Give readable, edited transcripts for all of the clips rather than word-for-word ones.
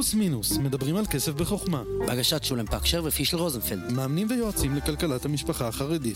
פלוס מינוס, מדברים על כסף בחוכמה. בהגשת שולם פקשר ופישל רוזנפלד. מאמנים ויועצים לכלכלת המשפחה החרדית.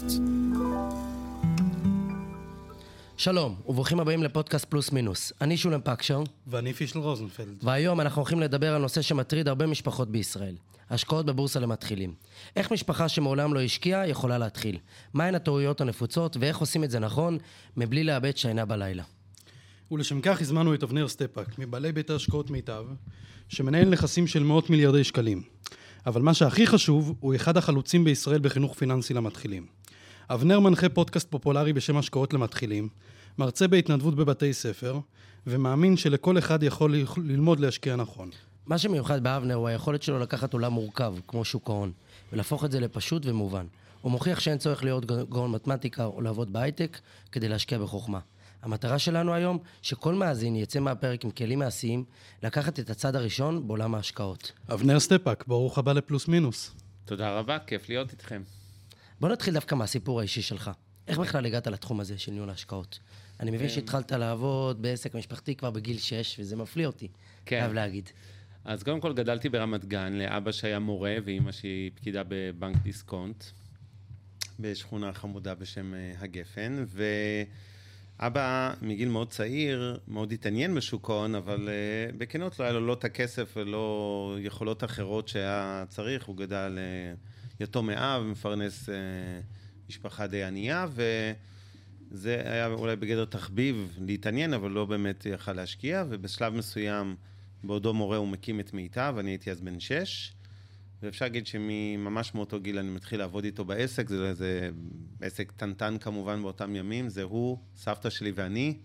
שלום, וברוכים הבאים לפודקאסט פלוס מינוס. אני שולם פקשר. ואני פישל רוזנפלד. והיום אנחנו הולכים לדבר על נושא שמטריד הרבה משפחות בישראל. השקעות בבורסה למתחילים. איך משפחה שמעולם לא השקיעה יכולה להתחיל? מהן הטעויות הנפוצות ואיך עושים את זה נכון, מבלי לאבד שינה בלילה. ולשם כך הזמנו את אבנר סטפאק, מבעלי בית ההשקעות מיטב, שמנהל נכסים של מאות מיליארדי שקלים. אבל מה שהכי חשוב, הוא אחד החלוצים בישראל בחינוך פיננסי למתחילים. אבנר מנחה פודקאסט פופולרי בשם השקעות למתחילים, מרצה בהתנדבות בבתי ספר, ומאמין שלכל אחד יכול ללמוד להשקיע נכון. מה שמיוחד באבנר הוא היכולת שלו לקחת עולם מורכב, כמו שוק ההון, ולהפוך את זה לפשוט ומובן. הוא מוכיח שאין צורך להיות גאון מתמטיקה או לעבוד בהייטק כדי להשקיע בחוכמה. המטרה שלנו היום, שכל מאזין יצא מהפרק עם כלים מעשיים, לקחת את הצד הראשון בעולם ההשקעות. אבנר סטפאק, ברוך הבא לפלוס מינוס. תודה רבה, כיף להיות איתכם. בוא נתחיל דווקא מהסיפור האישי שלך. איך בכלל הגעת לתחום הזה של ניהול ההשקעות? אני מבין שהתחלת לעבוד בעסק משפחתי כבר בגיל 6, וזה מפליא אותי, חייב להגיד. אז קודם כל גדלתי ברמת גן, לאבא שהיה מורה, ואמא שהיא פקידה בבנק דיסקונט, בשכונה חמודה בשם הגפן, אבא מגיל מאוד צעיר, מאוד התעניין בשוק ההון, אבל בכנות לא היה לו לא את הכסף ולא יכולות אחרות שהיה צריך. הוא גדל יתום מאב, מפרנס משפחה די ענייה, וזה היה אולי בגדר תחביב להתעניין, אבל לא באמת יכל להשקיע, ובשלב מסוים, בעודו מורה הוא מקים את מיטב, אני הייתי אז בן 6, ואפשר להגיד שממש מאותו גיל אני מתחיל לעבוד איתו בעסק, זה עסק טנטן כמובן באותם ימים, זה הוא, סבתא שלי ואני,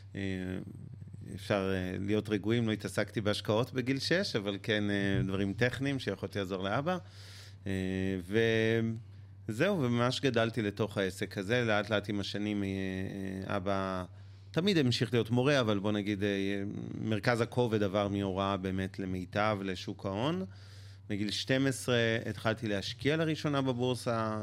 אפשר להיות רגועים, לא התעסקתי בהשקעות בגיל 6, אבל כן דברים טכניים שיכולתי לעזור לאבא, וזהו, וממש גדלתי לתוך העסק הזה, לאט לאט עם השנים אבא תמיד המשיך להיות מורה, אבל בוא נגיד מרכז הכובד עבר מהוראה באמת למיטב, לשוק ההון, בגיל 12 התחלתי להשקיע לראשונה בבורסה,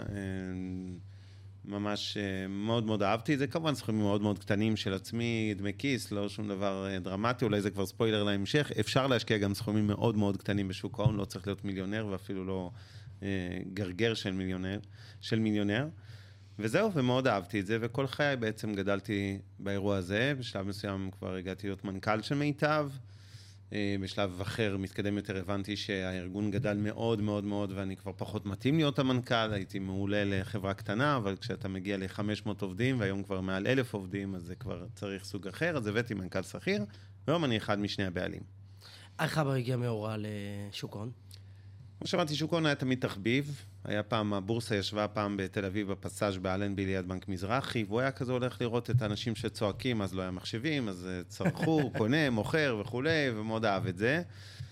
ממש מאוד מאוד אהבתי את זה, כמובן סכומים מאוד מאוד קטנים של עצמי, דמי כיס, לא שום דבר דרמטי, אולי זה כבר ספוילר להמשך, אפשר להשקיע גם סכומים מאוד מאוד קטנים בשוק ההון, לא צריך להיות מיליונר ואפילו לא גרגר של מיליונר, וזהו, ומאוד אהבתי את זה, וכל חיי בעצם גדלתי באירוע הזה, בשלב מסוים כבר הגעתי להיות מנכ"ל של מיטב, בשלב אחר מתקדם יותר הבנתי שהארגון גדל מאוד מאוד מאוד ואני כבר פחות מתאים להיות המנכ"ל, הייתי מעולה לחברה קטנה, אבל כשאתה מגיע ל-500 עובדים והיום כבר מעל 1,000 עובדים, אז זה כבר צריך סוג אחר, אז הבאתי מנכ"ל שכיר, והיום אני אחד משני הבעלים. איך אבא הגיע מהוראה לשוק ההון? כמו שאמרתי, שוק ההון היה תמיד תחביב, היה פעם, הבורסה ישבה פעם בתל אביב בפסאז' באלנבי ליד בנק מזרחי, והוא היה כזה הולך לראות את האנשים שצועקים, אז לא היה מחשבים, אז צרכו, קונה, מוכר וכולי, ומאוד אהב את זה.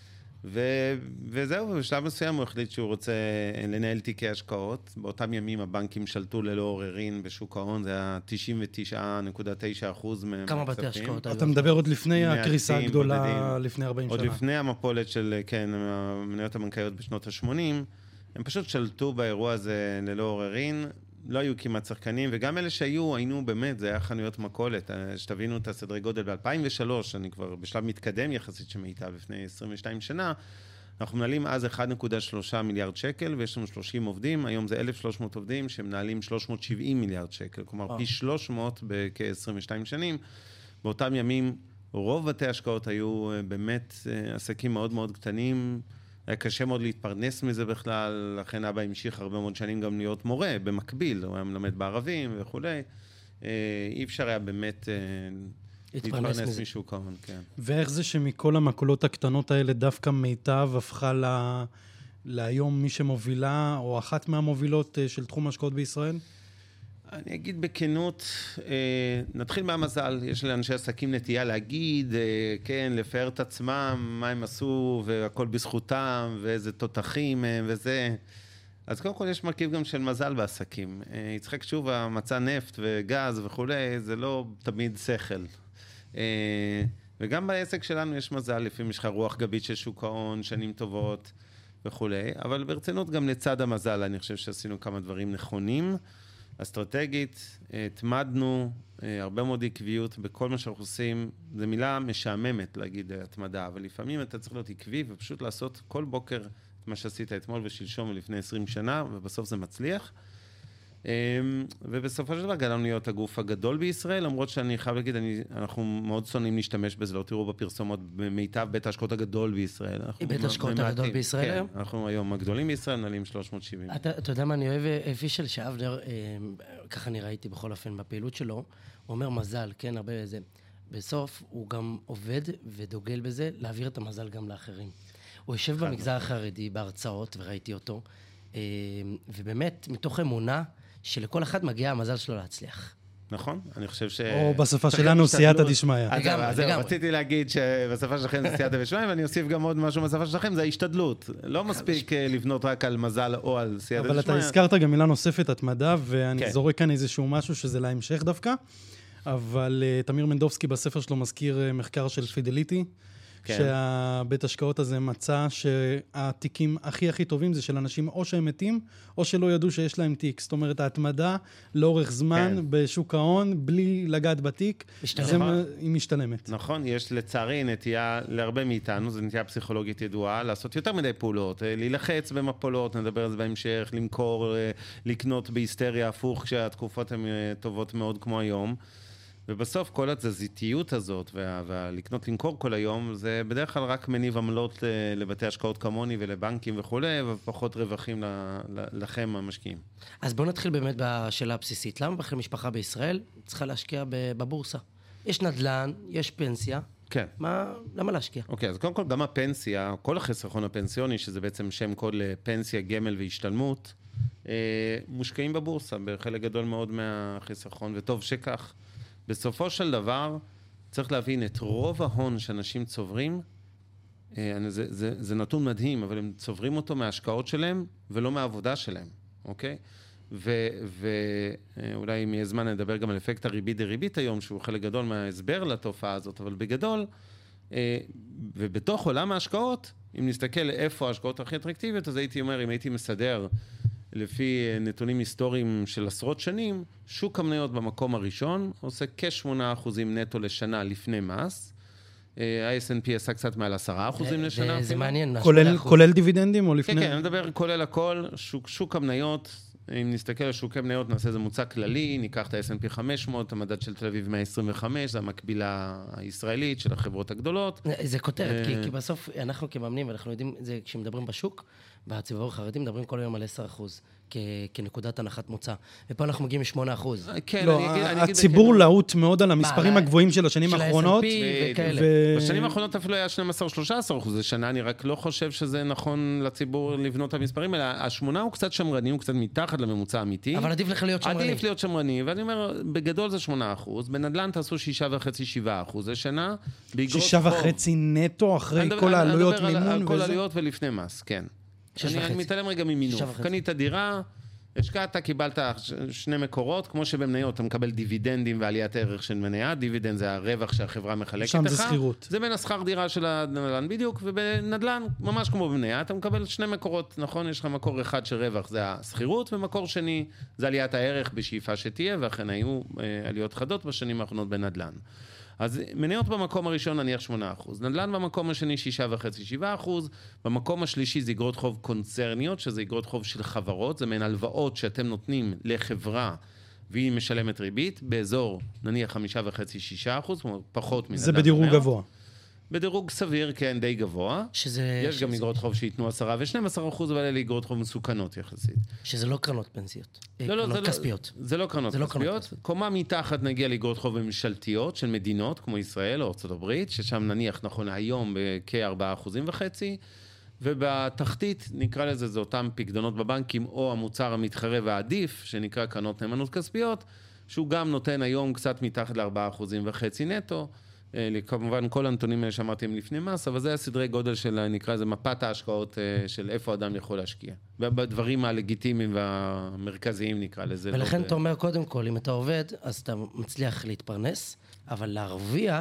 וזהו, ובשלב מסוים הוא החליט שהוא רוצה לנהל תיקי השקעות. באותם ימים הבנקים שלטו ללא עוררין בשוק ההון, זה היה 99.9% כמה בתי השקעות? אתה מדבר עוד לפני הקריסה הגדולה, לפני 40 שנה. עוד לפני המפולת של, כן, המניות הבנקאיות בשנות ה-80, הם פשוט שלטו באירוע הזה ללא עוררין, לא היו כמעט שחקנים, וגם אלה היינו באמת, זה היה חנויות מכולת, שתבינו את הסדרי גודל ב-2003, אני כבר בשלב מתקדם יחסית שמיטב לפני 22 שנה, אנחנו מנהלים אז 1.3 מיליארד שקל, ויש לנו 30 עובדים, היום זה 1,300 עובדים שמנהלים 370 מיליארד שקל, כלומר פי 300 בכ-22 שנים, באותם ימים רוב בתי השקעות היו באמת עסקים מאוד מאוד קטנים, היה קשה מאוד להתפרנס מזה בכלל, לכן אבא המשיך הרבה מאוד שנים גם להיות מורה, במקביל, הוא היה מלמד בערבים וכולי. אי אפשר היה באמת להתפרנס משוק ההון, כן. ואיך זה שמכל המקולות הקטנות האלה, דווקא מיטב הפכה להיום מי שמובילה, או אחת מהמובילות של תחום ההשקעות בישראל? אני אגיד בכנות, נתחיל מהמזל, יש לאנשי עסקים נטייה להגיד, כן, לפאר את עצמם, מה הם עשו, והכל בזכותם, ואיזה תותחים וזה. אז קודם כל יש מרכיב גם של מזל בעסקים. יצחק תשובה, מצא נפט וגז וכולי, זה לא תמיד שכל. וגם בעסק שלנו יש מזל, לפעמים יש לך רוח גבית של שוק ההון, שנים טובות וכולי, אבל ברצינות גם לצד המזל, אני חושב שעשינו כמה דברים נכונים. אסטרטגית, התמדנו הרבה מאוד עקביות בכל מה שאנחנו עושים. זו מילה משעממת להגיד התמדה, אבל לפעמים אתה צריך להיות עקבי ופשוט לעשות כל בוקר את מה שעשית אתמול ושלשום ולפני 20 שנה, ובסוף זה מצליח. ובסופו של דבר גדלנו להיות הגוף הגדול בישראל, למרות שאני חייב להגיד, אנחנו מאוד שונאים להשתמש בזה, לא תראו בפרסומות במיטב בית ההשקעות הגדול בישראל. בית ההשקעות הגדול בישראל היום? כן, אנחנו היום הגדולים בישראל, נעלים 370. אתה יודע מה אני אוהב, פישל, שאבנר, ככה אני ראיתי בכל אופן בפעילות שלו, הוא אומר מזל, כן, הרבה איזה, בסוף הוא גם עובד ודוגל בזה, להעביר את המזל גם לאחרים. הוא יושב במגזר החרדי בהרצאות, וראיתי אותו, ובאמת, מתוך אמונה, שלכל אחד מגיע המזל שלו להצליח. נכון, אני חושב ש... או בשפה שלנו, סייעתא דשמיא. אז רציתי להגיד שבשפה שלכם זה סייעתא דשמיא, ואני אוסיף גם עוד משהו בשפה שלכם, זה ההשתדלות. לא מספיק לבנות רק על מזל או על סייעתא דשמיא. אבל אתה הזכרת גם מילה נוספת, התמדה, ואני זורק כאן איזשהו משהו שזה להמשך דווקא, אבל תמיר מנדובסקי בספר שלו מזכיר מחקר של פידליטי, שהבית השקעות הזה מצא שהתיקים הכי טובים זה של אנשים או שהם מתים, או שלא ידעו שיש להם תיק. זאת אומרת, ההתמדה לאורך זמן בשוק ההון, בלי לגעת בתיק, היא משתלמת. נכון, יש לצערי נטייה להרבה מאיתנו, זו נטייה פסיכולוגית ידועה, לעשות יותר מדי פעולות, להילחץ במפולות, נדבר על זה בהמשך, למכור, לקנות בהיסטריה הפוך, כשהתקופות הן טובות מאוד כמו היום. ובסוף כל התזזיתיות הזאת, ולקנות למכור כל היום, זה בדרך כלל רק מניב עמלות לבתי השקעות כמוני ולבנקים וכו', ופחות רווחים לכם המשקיעים. אז בואו נתחיל באמת בשאלה הבסיסית. למה בכלל משפחה בישראל צריכה להשקיע בבורסה? יש נדל"ן, יש פנסיה. כן. למה להשקיע? אוקיי, אז קודם כל גם הפנסיה, כל החיסכון הפנסיוני, שזה בעצם שם קוד לפנסיה, גמל והשתלמות, מושקעים בבורסה, בחלק גדול מאוד מהחיסכון, וטוב שכך. בסופו של דבר, צריך להבין את רוב ההון שאנשים צוברים, זה נתון מדהים, אבל הם צוברים אותו מההשקעות שלהם, ולא מהעבודה שלהם, אוקיי? ואולי אם יהיה זמן נדבר גם על אפקט הריבית דריבית היום, שהוא חלק גדול מההסבר לתופעה הזאת, אבל בגדול, ובתוך עולם ההשקעות, אם נסתכל איפה ההשקעות הכי אטרקטיביות, אז הייתי אומר, אם הייתי מסדר לפי נתונים היסטוריים של עשרות שנים, שוק המניות במקום הראשון עושה כ8% נטו לשנה לפני מס. ה-S&P עשה קצת מעל 10% לשנה. זה מעניין. כולל דיבידנדים או לפני? כן, אני מדבר כולל הכל. שוק המניות, אם נסתכל על שוקי מניות, נעשה איזה מוצא כללי, ניקח את ה-S&P 500, המדד של תל אביב 125, זה המקבילה הישראלית של החברות הגדולות. זה כותרת, כי בסוף אנחנו כמאמנים, ואנחנו יודעים, כשמדברים בשוק, בציבור החרדי מדברים כל היום על 10%, כנקודת הנחת מוצא. ופה אנחנו מגיעים ל8%. כן, לא, הציבור להוט מאוד על המספרים הגבוהים של השנים האחרונות. בשנים האחרונות אפילו היה 12-13% לשנה, אני רק לא חושב שזה נכון לציבור לבנות את המספרים, אלא השמונה הוא קצת שמרני, הוא קצת מתחת לממוצע האמיתי. אבל עדיף לך להיות שמרני. עדיף להיות שמרני, ואני אומר, בגדול זה 8%, בנדל"ן תעשו 6.5-7% לשנה, 6.5 נטו אחרי כל העלויות מימון. אני מדבר על כל העלויות ולפני מס, כן. אני מתעלם רגע ממינוף. קנית דירה, השקעת, קיבלת שני מקורות, כמו שבמניות אתה מקבל דיבידנדים ועליית ערך של מניה, דיבידנד זה הרווח שהחברה מחלקת לך. שם זה שכירות. זה בין השכר דירה של הנדל"ן בדיוק, ובנדל"ן, ממש כמו במניה, אתה מקבל שני מקורות, נכון? יש לך מקור אחד של רווח, זה השכירות, ומקור שני זה עליית הערך בשאיפה שתהיה, ואכן היו עליות חדות בשנים האחרונות בנדל"ן. אז מניות במקום הראשון נניח 8%, נדל"ן במקום השני 6.5-7%, במקום השלישי זה אגרות חוב קונצרניות, שזה אגרות חוב של חברות, זה מעין הלוואות שאתם נותנים לחברה, והיא משלמת ריבית, באזור נניח 5.5-6%, זאת אומרת פחות מנדל"ן. זה בדירוג גבוה. בדירוג סביר, כן, די גבוה. יש גם אגרות חוב שייתנו 10 ו-12%, אבל אלה אגרות חוב מסוכנות יחסית. שזה לא קרנות פנסיות. קרנות כספיות. זה לא קרנות כספיות. קומה מתחת נגיע לאגרות חוב ממשלתיות של מדינות, כמו ישראל או ארצות הברית, ששם נניח נכון היום בכ4.5%, ובתחתית נקרא לזה, זה אותם פקדונות בבנקים, או המוצר המתחרה והעדיף, שנקרא קרנות נאמנות כספיות, שהוא גם נותן היום קצת מתחת ל4.5% נטו, כמובן כל הנתונים האלה שאמרתי הם לפני מס, אבל זה הסדרי גודל של, נקרא לזה, מפת ההשקעות של איפה אדם יכול להשקיע. בדברים הלגיטימיים והמרכזיים נקרא לזה. ולכן אתה אומר, קודם כל, אם אתה עובד, אז אתה מצליח להתפרנס, אבל להרוויח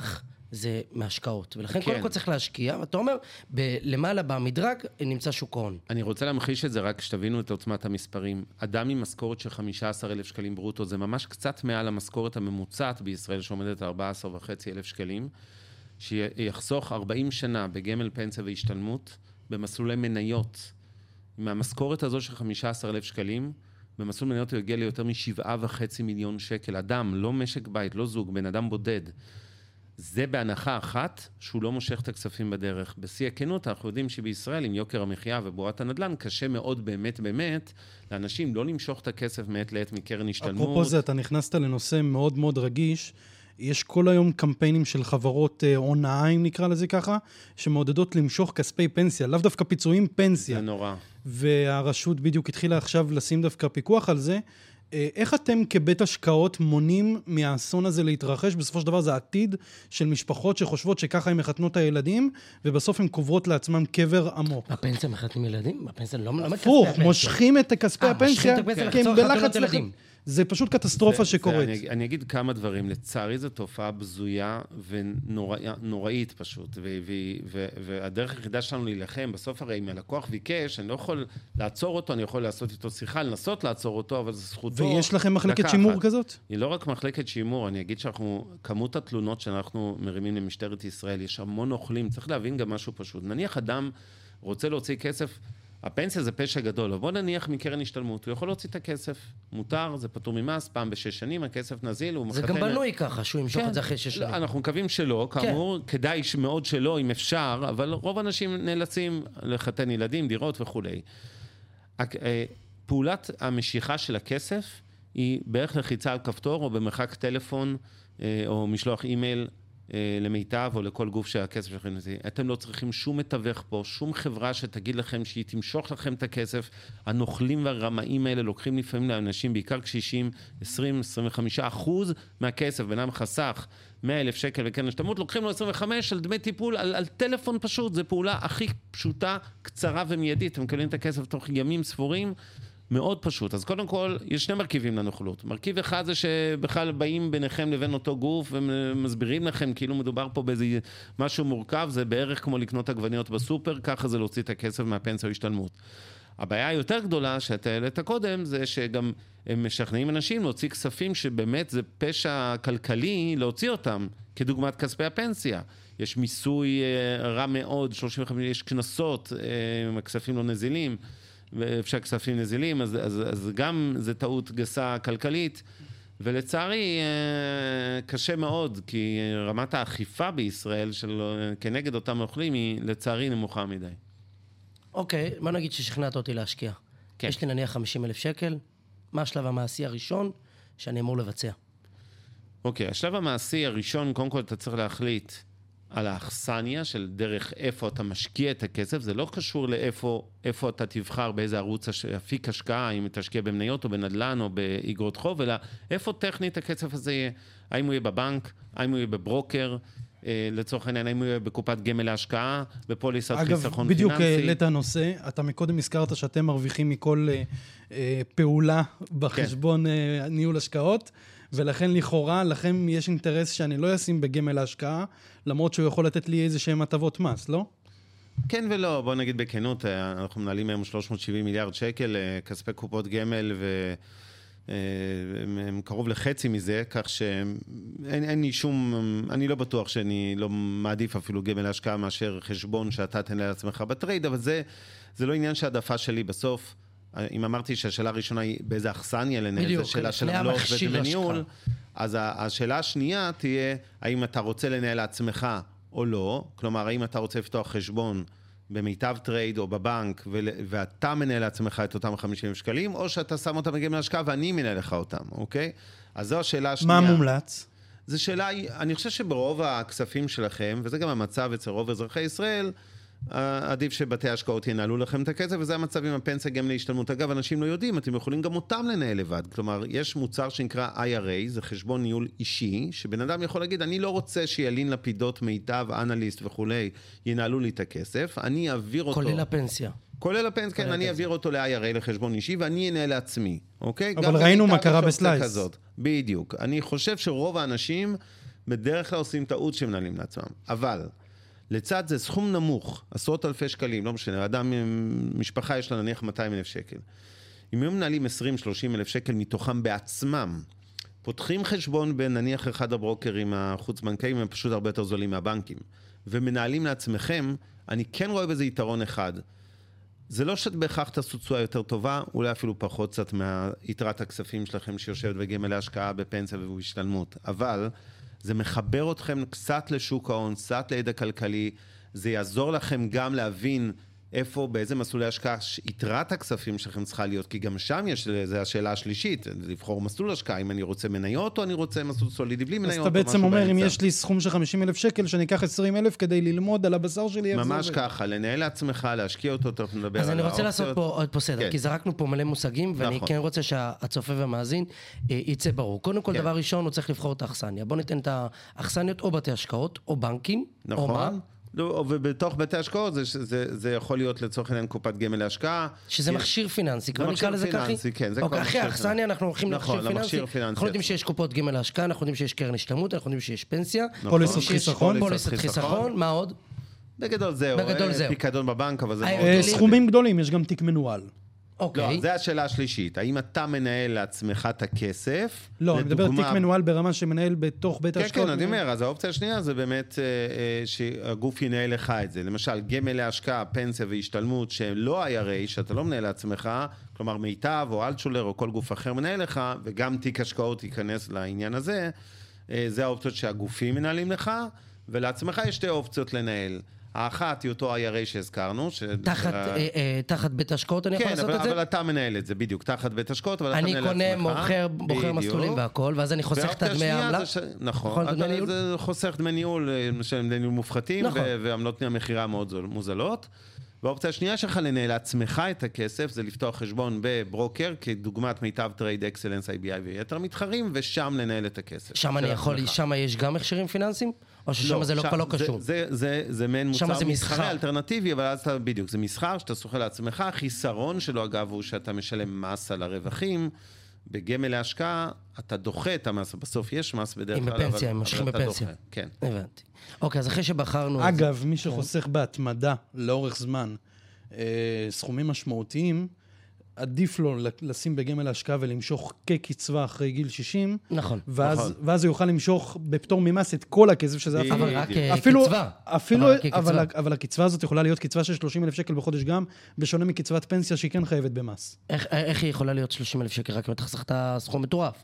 זה מהשקעות. ולכן כן. קודם כל צריך להשקיע, ואתה אומר, למעלה במדרג נמצא שוק ההון. אני רוצה להמחיש את זה רק שתבינו את עוצמת המספרים. אדם עם משכורת של 15,000 שקלים ברוטו, זה ממש קצת מעל המשכורת הממוצעת בישראל, שעומדת 14,500 שקלים, שיחסוך 40 שנה בגמל פנסיה והשתלמות, במסלולי מניות. מהמשכורת הזו של 15,000 שקלים, במסלול מניות הוא יגיע ליותר מ7.5 מיליון שקל. אדם, לא משק בית, לא זוג, בן אדם בודד. זה בהנחה אחת שהוא לא מושך את הכספים בדרך. בשיא הכנות, אנחנו יודעים שבישראל, עם יוקר המחיה ובועת הנדל"ן, קשה מאוד באמת לאנשים לא למשוך את הכסף מעת לעת מקרן השתלמות. אפרופו זה, אתה נכנסת לנושא מאוד מאוד רגיש. יש כל היום קמפיינים של חברות הונאה, אם נקרא לזה ככה, שמעודדות למשוך כספי פנסיה, לאו דווקא פיצויים, פנסיה. זה נורא. והרשות בדיוק התחילה עכשיו לשים דווקא פיקוח על זה. איך אתם כבית השקעות מונים מהאסון הזה להתרחש? בסופו של דבר זה העתיד של משפחות שחושבות שככה הם מחתנות הילדים, ובסוף הן קוברות לעצמם קבר עמוק. הפנסיה מחתנים ילדים? הפנסיה לא כספי הפנסיה. הפוך, מושכים את כספי הפנסיה, כי הם בלחץ ילדים. זה פשוט קטסטרופה שקורית. אני אגיד כמה דברים. לצערי זו תופעה בזויה ונוראית פשוט. והדרך היחידה שלנו להילחם, בסוף הרי אם הלקוח ביקש, אני לא יכול לעצור אותו, אני יכול לעשות איתו שיחה, לנסות לעצור אותו, אבל זו זכותו. ויש לכם מחלקת שימור כזאת? היא לא רק מחלקת שימור, אני אגיד כמות התלונות שאנחנו מרימים למשטרת ישראל, יש המון אוכלים, צריך להבין גם משהו פשוט. נניח אדם רוצה להוציא כסף, הפנסיה זה פשע גדול, אבל בוא נניח מקרן השתלמות, הוא יכול להוציא את הכסף, מותר, זה פטור ממס, פעם ב6 שנים, הכסף נזיל, הוא מחתן... זה גם בנוי ככה, שהוא ימשוך את זה אחרי 6 שנים. אנחנו מקווים שלא, כאמור, כדאי מאוד שלא, אם אפשר, אבל רוב האנשים נאלצים לחתן ילדים, דירות וכו'. פעולת המשיכה של הכסף היא בערך לחיצה על כפתור, או במרחק טלפון, או משלוח אימייל, למיטב או לכל גוף שהכסף שלכם נזיל. אתם לא צריכים שום מתווך פה, שום חברה שתגיד לכם שהיא תמשוך לכם את הכסף. הנוכלים והרמאים האלה לוקחים לפעמים לאנשים, בעיקר קשישים, 20-25% מהכסף, בינם חסך 100,000 שקל וקרן השתלמות, לוקחים לו 25 על דמי טיפול, על טלפון פשוט. זו פעולה הכי פשוטה, קצרה ומיידית. אתם מקבלים את הכסף תוך ימים ספורים, מאוד פשוט. אז קודם כל, יש שני מרכיבים לנוכלות. מרכיב אחד זה שבכלל באים ביניכם לבין אותו גוף ומסבירים לכם כאילו מדובר פה באיזה משהו מורכב, זה בערך כמו לקנות עגבניות בסופר, ככה זה להוציא את הכסף מהפנסיה או השתלמות. הבעיה היותר גדולה שאתה העלית קודם, זה שגם הם משכנעים אנשים להוציא כספים שבאמת זה פשע כלכלי להוציא אותם, כדוגמת כספי הפנסיה. יש מיסוי רע מאוד, 35, יש כנסות, הכספים לא נזילים, ואפשר כספים נזילים, אז גם זה טעות גסה כלכלית, ולצערי קשה מאוד, כי רמת האכיפה בישראל כנגד אותם אוכלים היא לצערי נמוכה מדי. אוקיי, מה נגיד ששכנעת אותי להשקיע? כן. יש לי נניח 50,000 שקל, מה השלב המעשי הראשון שאני אמור לבצע? אוקיי, השלב המעשי הראשון, קודם כל אתה צריך להחליט על האכסניה של דרך איפה אתה משקיע את הכסף, זה לא קשור לאיפה אתה תבחר באיזה ערוץ אפיק השקעה, אם תשקיע במניות או בנדל"ן או באגרות חוב, אלא איפה טכנית הכסף הזה יהיה, האם הוא יהיה בבנק, האם הוא יהיה בברוקר, לצורך העניין, האם הוא יהיה בקופת גמל להשקעה, בפוליסת חיסכון פיננסי. אגב, בדיוק העלית הנושא, אתה מקודם הזכרת שאתם מרוויחים מכל פעולה בחשבון ניהול השקעות, ולכן לכאורה, לכם יש אינטרס שאני לא אשים בגמל ההשקעה, למרות שהוא יכול לתת לי איזה שהם הטבות מס, לא? כן ולא, בוא נגיד בכנות, אנחנו מנהלים היום 370 מיליארד שקל, כספי קופות גמל, והם קרוב לחצי מזה, כך שאין לי שום, אני לא בטוח שאני לא מעדיף אפילו גמל ההשקעה מאשר חשבון שאתה תנהל לעצמך בטרייד, אבל זה לא עניין שהעדפה שלי בסוף. אם אמרתי שהשאלה הראשונה היא באיזה אכסניה לנהל, זו שאלה של עמלות ודמי ניהול, אז השאלה השנייה תהיה, האם אתה רוצה לנהל לעצמך או לא, כלומר, האם אתה רוצה לפתוח חשבון במיטב טרייד או בבנק, ואתה מנהל לעצמך את אותם 50 שקלים, או שאתה שם אותם בגמל ההשקעה ואני מנהל לך אותם, אוקיי? אז זו השאלה השנייה. מה מומלץ? זו שאלה, אני חושב שברוב הכספים שלכם, וזה גם המצב אצל רוב אזרחי ישראל, עדיף שבתי ההשקעות ינהלו לכם את הכסף, וזה המצב עם הפנסיה גם להשתלמות. אגב, אנשים לא יודעים, אתם יכולים גם אותם לנהל לבד. כלומר, יש מוצר שנקרא IRA, זה חשבון ניהול אישי, שבן אדם יכול להגיד, אני לא רוצה שילין לפידות, מיטב, אנליסט וכולי, ינהלו לי את הכסף, אני אעביר אותו... כולל הפנסיה. כולל הפנסיה, כן, אני אעביר אותו ל-IRA, לחשבון אישי, ואני אנהל לעצמי, אוקיי? אבל ראינו מה קרה בסלייס. בדיוק. אני חושב שרוב האנשים בדרך כלל עושים טעות שמנהלים לעצמם. אבל לצד זה סכום נמוך, עשרות אלפי שקלים, לא משנה, אדם, משפחה יש לה נניח 200,000 שקל. אם הם מנהלים 20-30 אלף שקל מתוכם בעצמם, פותחים חשבון בין נניח אחד הברוקרים החוץ-בנקאים, הם פשוט הרבה יותר זולים מהבנקים, ומנהלים לעצמכם, אני כן רואה בזה יתרון אחד. זה לא שאת בהכרח תעשו תשואה יותר טובה, אולי אפילו פחות קצת מיתרת הכספים שלכם שיושבת בגמל להשקעה בפנסיה ובהשתלמות, אבל זה מחבר אתכם קצת לשוק ההון, קצת לידע כלכלי, זה יעזור לכם גם להבין איפה, באיזה מסלולי השקעה יתרת הכספים שלכם צריכה להיות, כי גם שם יש, זה השאלה השלישית, לבחור מסלול השקעה, אם אני רוצה מניות או אני רוצה מסלול סולידי בלי מניות. אז אתה בעצם אומר, אם יש לי סכום של 50,000 שקל, שאני אקח 20,000 כדי ללמוד על הבשר שלי. ממש ככה, לנהל לעצמך, להשקיע אותו, תכף נדבר על האופציות. אז אני רוצה לעשות פה עוד פה סדר, כן. כי זרקנו פה מלא מושגים, ואני כן רוצה שהצופה והמאזין יצא ברור. קודם כל, דבר ראשון, הוא צריך לבחור את האכסניה. בוא ניתן את האכסניות או בתי השקעות, או בנקים, או מה? ובתוך בתי השקעות זה יכול להיות לצורך העניין קופת גמל להשקעה. שזה מכשיר פיננסי, כבר נקרא לזה ככה? כן, זה כבר מכשיר אחרי האכסניה אנחנו הולכים למכשיר פיננסי. אנחנו יודעים שיש קופות גמל להשקעה, אנחנו יודעים שיש קרן השתלמות, אנחנו יודעים שיש פנסיה. פוליסת חיסכון. פוליסת חיסכון, מה עוד? בגדול זהו. פיקדון בבנק, אבל זה מאוד... סכומים גדולים, יש גם תיק מנוהל. לא, זה השאלה השלישית. האם אתה מנהל לעצמך את הכסף? לא, אני מדבר תיק מנוהל ברמה שמנהל בתוך בית ההשקעות. כן, אני אומר, אז האופציה השנייה זה באמת שהגוף ינהל לך את זה. למשל, גמל להשקעה, פנסיה והשתלמות, שלא IRA, שאתה לא מנהל לעצמך, כלומר מיטב או אלטשולר או כל גוף אחר מנהל לך, וגם תיק השקעות ייכנס לעניין הזה, זה האופציות שהגופים מנהלים לך, ולעצמך יש שתי אופציות לנהל. האחת היא אותו IRA שהזכרנו. תחת בית השקעות אני יכול לעשות את זה? כן, אבל אתה מנהל את זה, בדיוק, תחת בית השקעות, אבל אתה מנהל לעצמך. אני קונה, בוחר מסלולים והכל, ואז אני חוסך את דמי העמלה. נכון, זה חוסך דמי ניהול, משלם דמי ניהול מופחתים, ועמלות המחירה מאוד מוזלות. והאופציה השנייה שלך לנהל לעצמך את הכסף, זה לפתוח חשבון בברוקר, כדוגמת מיטב טרייד אקסלנס, IBI ויתר מתחרים, ושם לנהל את הכסף. שם יש גם מכשירים פיננסיים? או ששם זה לא קשור? זה מעין מוצר מסחרי אלטרנטיבי, אבל אז אתה בדיוק, זה מסחר שאתה סוחר לעצמך, החיסרון שלו אגב הוא שאתה משלם מס על הרווחים, בגמל להשקעה, אתה דוחה את המס, בסוף יש מס בדרך כלל, אבל בפנסיה, הם משכים בפנסיה. כן. הבנתי. אוקיי, אז אחרי שבחרנו... אגב, מי שחוסך בהתמדה לאורך זמן, סכומים משמעותיים, עדיף לו לשים בגמל ההשקעה ולמשוך כקצבה אחרי גיל 60. נכון. ואז הוא יוכל למשוך בפטור ממס את כל הכסף שזה... אבל רק כקצבה. אבל הקצבה הזאת יכולה להיות קצבה של 30,000 שקל בחודש גם, בשונה מקצבת פנסיה שהיא כן חייבת במס. איך היא יכולה להיות 30,000 שקל? רק אם אתה חסך את הסכום מטורף.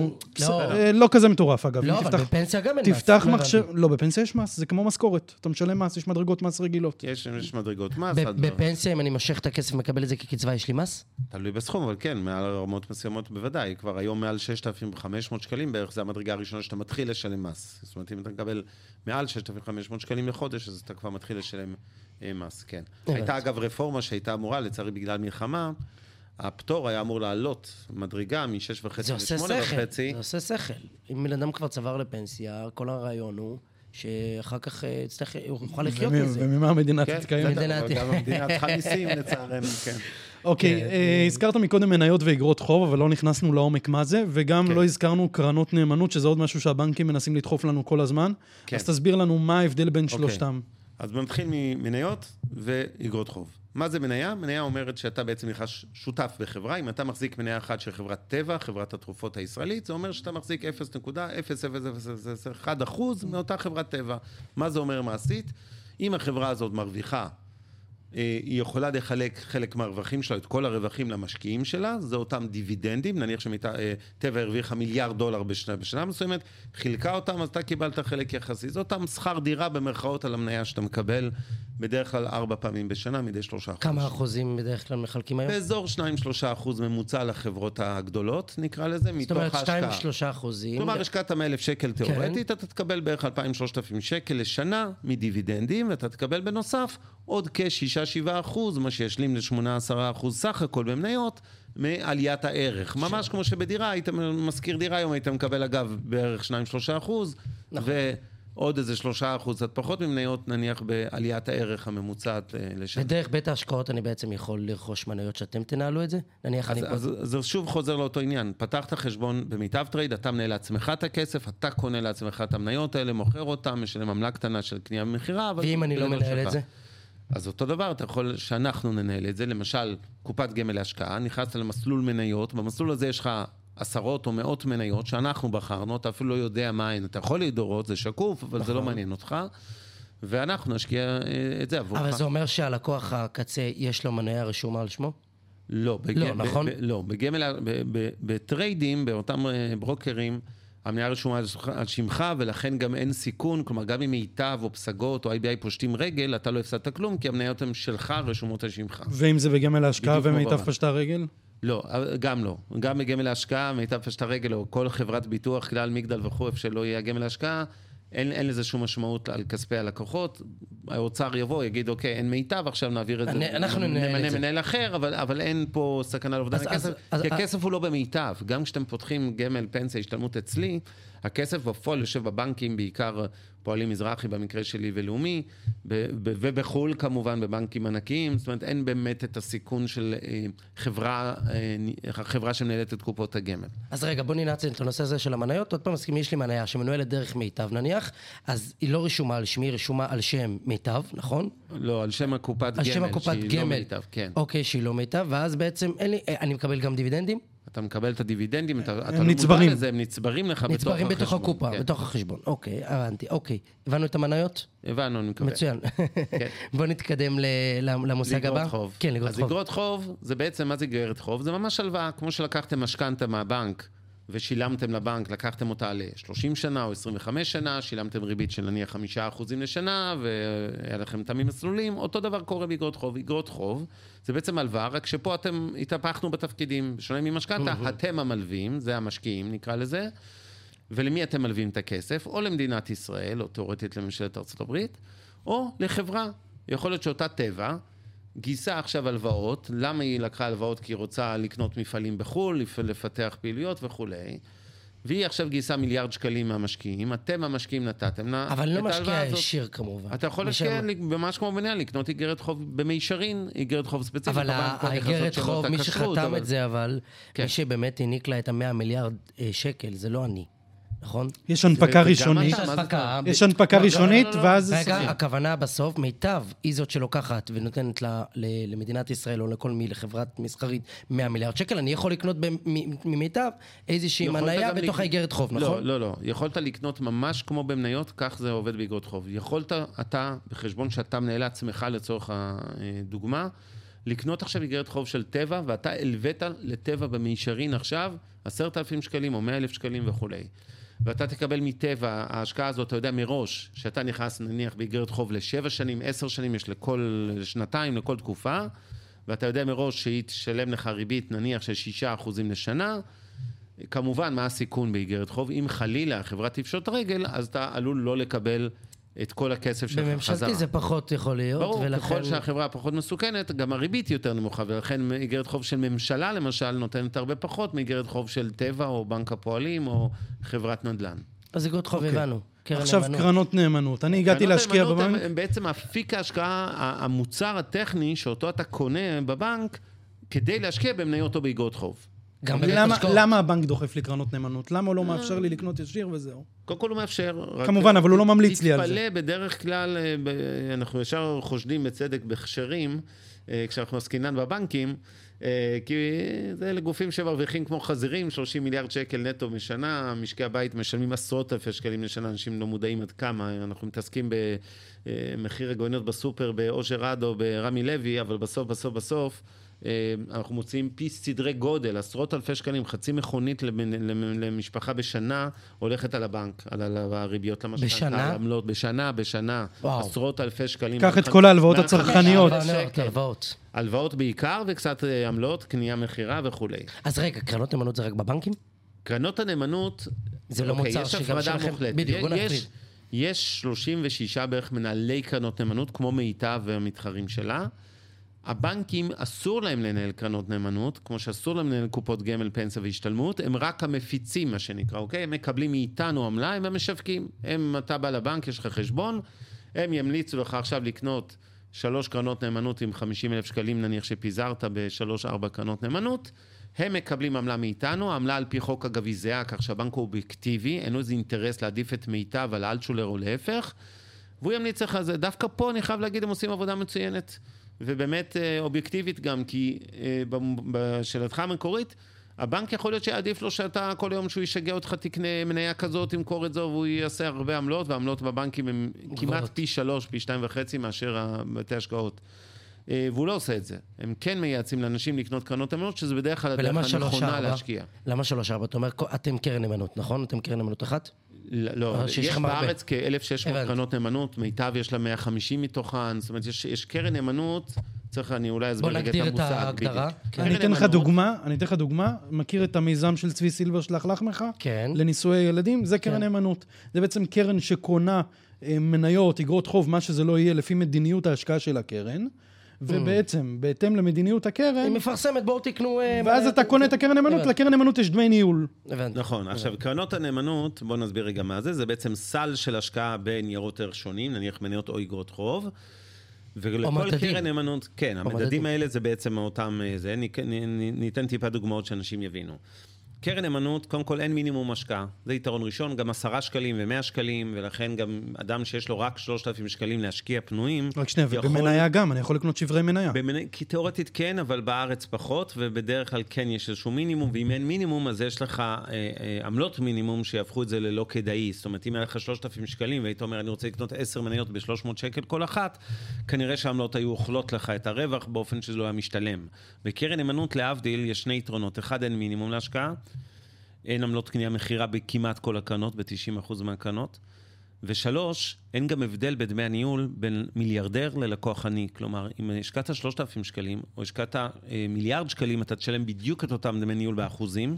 לא כזה מטורף, אגב. לא, אבל בפנסיה גם אין מס. תפתח מחשב... לא, בפנסיה יש מס, זה כמו משכורת. אתה משלם מס, יש מדרגות מס רגילות. יש מדרגות מס. בפנסיה, אם אני מושך את הכסף ומקבל את זה כקצבה, יש לי מס? תלוי בסכום, אבל כן, מעל רמות מסוימות בוודאי. כבר היום מעל 6,500 שקלים בערך, זה המדרגה הראשונה שאתה מתחיל לשלם מס. זאת אומרת, אם אתה מקבל מעל 6,500 שקלים לחודש, אז אתה כבר מתחיל לשלם מס, כן. הייתה אגב רפורמה שהייתה אמורה, לצערי בגלל מלחמה, הפטור היה אמור לעלות מדרגה מ-6.5 ל-8.5. זה עושה שכל. אם בן אדם כבר צבר לפנסיה, כל הרעיון הוא שאחר כך הוא יוכל לחיות מזה. וממה המדינה תתקיים? גם המדינה צריכה מיסים לצערנו, כן. אוקיי, הזכרת מקודם מניות ואגרות חוב, אבל לא נכנסנו לעומק מה זה, וגם לא הזכרנו קרנות נאמנות, שזה עוד משהו שהבנקים מנסים לדחוף לנו כל הזמן. אז תסביר לנו מה ההבדל בין שלושתם. אז נתחיל ממניות ואגרות חוב. מה זה מניה? מניה אומרת שאתה בעצם נכנס שותף בחברה. אם אתה מחזיק מניה אחת של חברת טבע, חברת התרופות הישראלית, זה אומר שאתה מחזיק 0.0001% מאותה חברת טבע. מה זה אומר מעשית? אם החברה הזאת מרוויחה, היא יכולה לחלק חלק מהרווחים שלה, את כל הרווחים למשקיעים שלה, זה אותם דיבידנדים, נניח שטבע הרוויחה $1 מיליארד בשנה מסוימת, חילקה אותם, אז אתה קיבלת חלק יחסי, זה אותם שכר דירה במרכאות על המניה שאתה מקבל, בדרך כלל 4 פעמים בשנה, מדי 3 חודשים. כמה אחוזים בדרך כלל מחלקים היום? באזור 2-3% ממוצע לחברות הגדולות, נקרא לזה, מתוך ההשקעה. זאת אומרת 2-3%. כלומר, השקעת 100,000 שקל תיאורטית, אתה תקבל בערך 2,000-3,000 שקל לשנה מדיבידנדים, ואתה תקבל בנוסף עוד כ-6-7%, מה שישלים ל-8-10% סך הכל במניות, מעליית הערך. ממש כמו שבדירה, היית מזכיר דירה היום, היית מקבל אגב בערך 2-3%, עוד איזה 3%, קצת פחות ממניות, נניח בעליית הערך הממוצעת לשנה. ודרך בית ההשקעות אני בעצם יכול לרכוש מניות שאתם תנהלו את זה? נניח אני... אז זה שוב חוזר לאותו עניין. פתחת חשבון במיטב טרייד, אתה מנהל לעצמך את הכסף, אתה קונה לעצמך את המניות האלה, מוכר אותם, משלם עמלה קטנה של קנייה ומכירה. ואם אני לא מנהל את זה? אז אותו דבר, אתה יכול שאנחנו ננהל את זה, למשל, קופת גמל להשקעה, נכנסת למסלול מניות, במסלול הזה יש לך עשרות או מאות מניות שאנחנו בחרנו, אתה אפילו לא יודע מה הן, אתה יכול להידורות, זה שקוף, אבל זה לא מעניין אותך, ואנחנו נשקיע את זה עבורך. אבל זה אומר שהלקוח הקצה יש לו מניה רשומה על שמו? לא, נכון? לא, בטריידים, באותם ברוקרים, המניה רשומה על שמך, ולכן גם אין סיכון, כלומר, גם אם מיטב או פסגות או IBI פושטים רגל, אתה לא הפסדת כלום, כי המניות הן שלך רשומות על שמך. ואם זה בגמל ההשקעה ומיטב פשטה רגל? לא, גם לא. גם בגמל ההשקעה, מיטב פשטה רגל, או כל חברת ביטוח, כלל מגדל וכו', איפה שלא יהיה גמל ההשקעה, אין לזה שום משמעות על כספי הלקוחות. האוצר יבוא, יגיד, אוקיי, אין מיטב, עכשיו נעביר את זה. אנחנו נמנה את זה. מנהל אחר, אבל אין פה סכנה לאובדן הכסף. כי הכסף הוא לא במיטב. גם כשאתם פותחים גמל, פנסיה, השתלמות אצלי, הכסף בפועל יושב בבנקים, בעיקר פועלים מזרחי במקרה שלי ולאומי, ובחול כמובן בבנקים ענקיים, זאת אומרת אין באמת את הסיכון של חברה שמנהלת את קופות הגמל. אז רגע, בוא ננעץ את הנושא הזה של המניות, עוד פעם מסכים, יש לי מניה שמנוהלת דרך מיטב נניח, אז היא לא רשומה על שמי, היא רשומה על שם מיטב, נכון? לא, על שם הקופת גמל, שהיא לא מיטב, כן. אוקיי, שהיא לא מיטב, ואז בעצם אני מקבל גם דיבידנדים? אתה מקבל את הדיבידנדים, אתה לא מודע לזה, הם נצברים לך בתוך החשבון. נצברים בתוך הקופה, בתוך החשבון. אוקיי, הבנתי. אוקיי, הבנו את המניות? הבנו, אני מקווה. מצוין. בוא נתקדם למושג הבא. לגרות חוב. כן, לגרות חוב. אז לגרות חוב, זה בעצם, מה זה גרת חוב? זה ממש הלוואה, כמו שלקחתם משכנתה מהבנק, ושילמתם לבנק, לקחתם אותה ל-30 שנה או 25 שנה, שילמתם ריבית של נניח 5% לשנה, והיה לכם תמים מסלולים, אותו דבר קורה באגרות חוב. אגרות חוב, זה בעצם הלוואה, רק שפה אתם התהפכנו בתפקידים, בשונה ממשכנתה, אתם המלווים, זה המשקיעים נקרא לזה, ולמי אתם מלווים את הכסף? או למדינת ישראל, או תיאורטית לממשלת ארצות הברית, או לחברה. יכול להיות שאותה טבע, גייסה עכשיו הלוואות, למה היא לקחה הלוואות? כי היא רוצה לקנות מפעלים בחו"ל, לפתח פעילויות וכו'. והיא עכשיו גייסה מיליארד שקלים מהמשקיעים, אתם המשקיעים נתתם לה את ההלוואה הזאת. אבל לא משקיע ישיר כמובן. אתה יכול להשקיע ממש כמו מנהל, לקנות איגרת חוב במישרין, איגרת חוב ספציפית. אבל האיגרת חוב, מי שחתם את זה, אבל מי שבאמת העניק לה את 100 מיליארד שקל, זה לא אני. נכון? יש הנפקה ראשונית. יש הנפקה ראשונית, ואז... רגע, הכוונה בסוף, מיטב היא זאת שלוקחת ונותנת למדינת ישראל, או לכל לחברת מסחרית 100 מיליארד שקל, אני יכול לקנות ממיטב איזושהי מניה בתוך האיגרת חוב, נכון? לא, לא. יכולת לקנות ממש כמו במניות, כך זה עובד באיגרות חוב. יכולת אתה, בחשבון שאתה מנהל לעצמך לצורך הדוגמה, לקנות עכשיו איגרת חוב של טבע, ואתה הלווית לטבע במישרין עכשיו 10,000 שקלים או 100,000 שקלים וכו'. ואתה תקבל מטבע, ההשקעה הזאת, אתה יודע מראש, שאתה נכנס נניח באיגרת חוב ל7 שנים, 10 שנים, יש לכל שנתיים, לכל תקופה, ואתה יודע מראש שהיא תשלם לך ריבית נניח של 6% לשנה, כמובן מה הסיכון באיגרת חוב? אם חלילה החברה תפשוט רגל, אז אתה עלול לא לקבל את כל הכסף שלך חזרה. בממשלתי זה פחות יכול להיות. ברור, ככל שהחברה פחות מסוכנת, גם הריבית יותר נמוכה, ולכן איגרת חוב של ממשלה למשל נותנת הרבה פחות מאיגרת חוב של טבע או בנק הפועלים או חברת נדל"ן. אז איגרות חוב הבנו. עכשיו קרנות נאמנות. אני הגעתי להשקיע בבנק. הם בעצם אפיק ההשקעה, המוצר הטכני שאותו אתה קונה בבנק, כדי להשקיע במניות או באיגרות חוב. למה הבנק דוחף לי קרנות נאמנות? למה הוא לא מאפשר לי לקנות ישיר וזהו? קודם כל הוא מאפשר. כמובן, אבל הוא לא ממליץ לי על זה. תתפלא, בדרך כלל, אנחנו ישר חושדים בצדק בכשרים, כשאנחנו עסקינן בבנקים, כי זה לגופים שמרוויחים כמו חזירים, 30 מיליארד שקל נטו משנה, משקי הבית משלמים עשרות אלפי שקלים לשנה, אנשים לא מודעים עד כמה, אנחנו מתעסקים במחיר עגבניות בסופר, באושר עד או ברמי לוי, אבל בסוף, אנחנו מוצאים פי סדרי גודל, עשרות אלפי שקלים, חצי מכונית למשפחה בשנה, הולכת על הבנק, על הריביות למשכנתא, על העמלות, בשנה, עשרות אלפי שקלים. קח את כל ההלוואות הצרכניות. הלוואות בעיקר, וקצת עמלות, קנייה, מחירה וכו'. אז רגע, קרנות נאמנות זה רק בבנקים? קרנות הנאמנות, זה לא מוצר שגם שלכם, בדיוק, בוא נפריד. יש 36 בערך מנהלי קרנות נאמנות, כמו מיטב והמתחרים שלה, הבנקים אסור להם לנהל קרנות נאמנות, כמו שאסור להם לנהל קופות גמל, פנסיה והשתלמות, הם רק המפיצים, מה שנקרא, אוקיי? הם מקבלים מאיתנו עמלה, הם המשווקים. אתה בא לבנק, יש לך חשבון, הם ימליצו לך עכשיו לקנות 3 קרנות נאמנות עם 50,000 שקלים, נניח שפיזרת ב3-4 קרנות נאמנות, הם מקבלים עמלה מאיתנו, העמלה על פי חוק אגב היא זהה, כך שהבנק הוא אובייקטיבי, אין לו איזה אינטרס להעדיף את מיטב על אלטשולר או להפך, והוא ימליץ לך זה. דווקא פה אני חייב להגיד, הם עושים עבודה מצוינת, ובאמת אובייקטיבית גם, כי בשאלתך המקורית, הבנק יכול להיות שיעדיף לו שאתה כל יום שהוא ישגע אותך תקנה מניה כזאת, תמכור את זו, והוא יעשה הרבה עמלות, והעמלות בבנקים הם כמעט פי 3, פי 2.5 מאשר בתי השקעות. והוא לא עושה את זה. הם כן מייעצים לאנשים לקנות קרנות נאמנות, שזה בדרך כלל הדרך הנכונה להשקיע. למה 3-4? אתה אומר, אתם קרן נאמנות, נכון? אתם קרן נאמנות אחת? לא, יש בארץ כ-1,600 קרנות נאמנות, מיטב יש לה 150 מתוכן, זאת אומרת, יש קרן נאמנות, צריך אני אולי אסביר רגע את המושג. בוא נגדיר את ההגדרה. אני אתן לך דוגמה, מכיר את המיזם של צבי סילבר שלח לחמך? כן. לנישואי ילדים, זה קרן נאמנות. זה בעצם קרן שקונה מניות, אגרות חוב, מה שזה לא יהיה, לפי מדיניות ההשקעה של הקרן, ובעצם, בהתאם למדיניות הקרן... היא מפרסמת, בואו תקנו... ואז אתה קונה את הקרן נאמנות, לקרן נאמנות יש דמי ניהול. נכון, עכשיו, קרנות הנאמנות, בואו נסביר רגע מה זה, זה בעצם סל של השקעה בניירות ערך שונים, נניח מניות או אגרות חוב, ולכל קרן נאמנות, כן, המדדים האלה זה בעצם אותם, ניתן טיפה דוגמאות שאנשים יבינו. קרן נאמנות, קודם כל אין מינימום השקעה, זה יתרון ראשון, גם 10 שקלים ו100 שקלים, ולכן גם אדם שיש לו רק 3,000 שקלים להשקיע פנויים. רק שנייה, ובמניה גם, אני יכול לקנות שברי מניה. כי תיאורטית כן, אבל בארץ פחות, ובדרך כלל כן יש איזשהו מינימום, ואם אין מינימום, אז יש לך עמלות מינימום שיהפכו את זה ללא כדאי. זאת אומרת, אם היה לך 3,000 שקלים, והיית אומר, אני רוצה לקנות 10 מניות ב300 שקל כל אחת, כנראה שהעמלות היו אוכלות לך את הרווח באופן שזה לא היה משתלם. בקרן נאמנות להבדיל יש 2 יתרונות. אחד, אין מינימום להשקעה. אין עמלות קנייה מחירה בכמעט כל הקרנות, ב-90% מהקרנות. ו3, אין גם הבדל בדמי הניהול בין מיליארדר ללקוח עני. כלומר, אם השקעת 3,000 שקלים, או השקעת מיליארד שקלים, אתה תשלם בדיוק את אותם דמי ניהול באחוזים.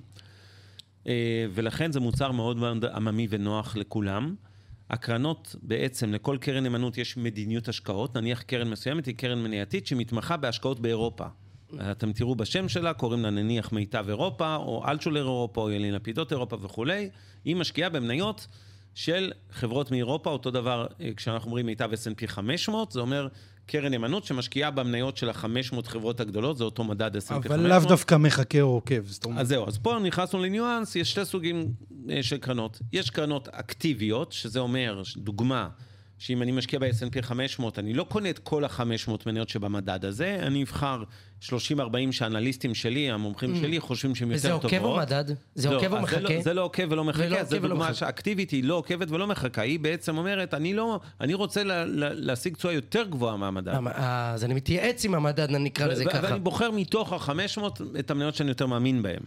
ולכן זה מוצר מאוד מאוד עממי ונוח לכולם. הקרנות בעצם, לכל קרן נאמנות יש מדיניות השקעות. נניח קרן מסוימת היא קרן מנייתית שמתמחה בהשקעות באירופה. אתם תראו בשם שלה, קוראים לה נניח מיטב אירופה, או אלטשולר אירופה, או ילין לפידות אירופה וכולי. היא משקיעה במניות של חברות מאירופה, אותו דבר כשאנחנו אומרים מיטב S&P 500, זה אומר קרן נאמנות שמשקיעה במניות של ה-500 חברות הגדולות, זה אותו מדד S&P 500. אבל לאו דווקא מחכה או עוקב. אז זהו, אז פה נכנסנו לניואנס, יש 2 סוגים של קרנות. יש קרנות אקטיביות, שזה אומר, דוגמה, שאם אני משקיע ב-S&P 500, אני לא קונה את כל ה-500 מניות שבמדד הזה, אני אבחר 30-40 שהאנליסטים שלי, המומחים שלי, חושבים שהם יותר טובות. וזה עוקב או מדד? זה עוקב או מחכה? זה לא עוקב ולא מחכה, זה דוגמה שהאקטיבית היא לא עוקבת ולא מחכה, היא בעצם אומרת, אני רוצה להשיג תשואה יותר גבוהה מהמדד. אז אני מתייעץ עם המדד, נקרא לזה ככה. ואני בוחר מתוך ה-500 את המניות שאני יותר מאמין בהן.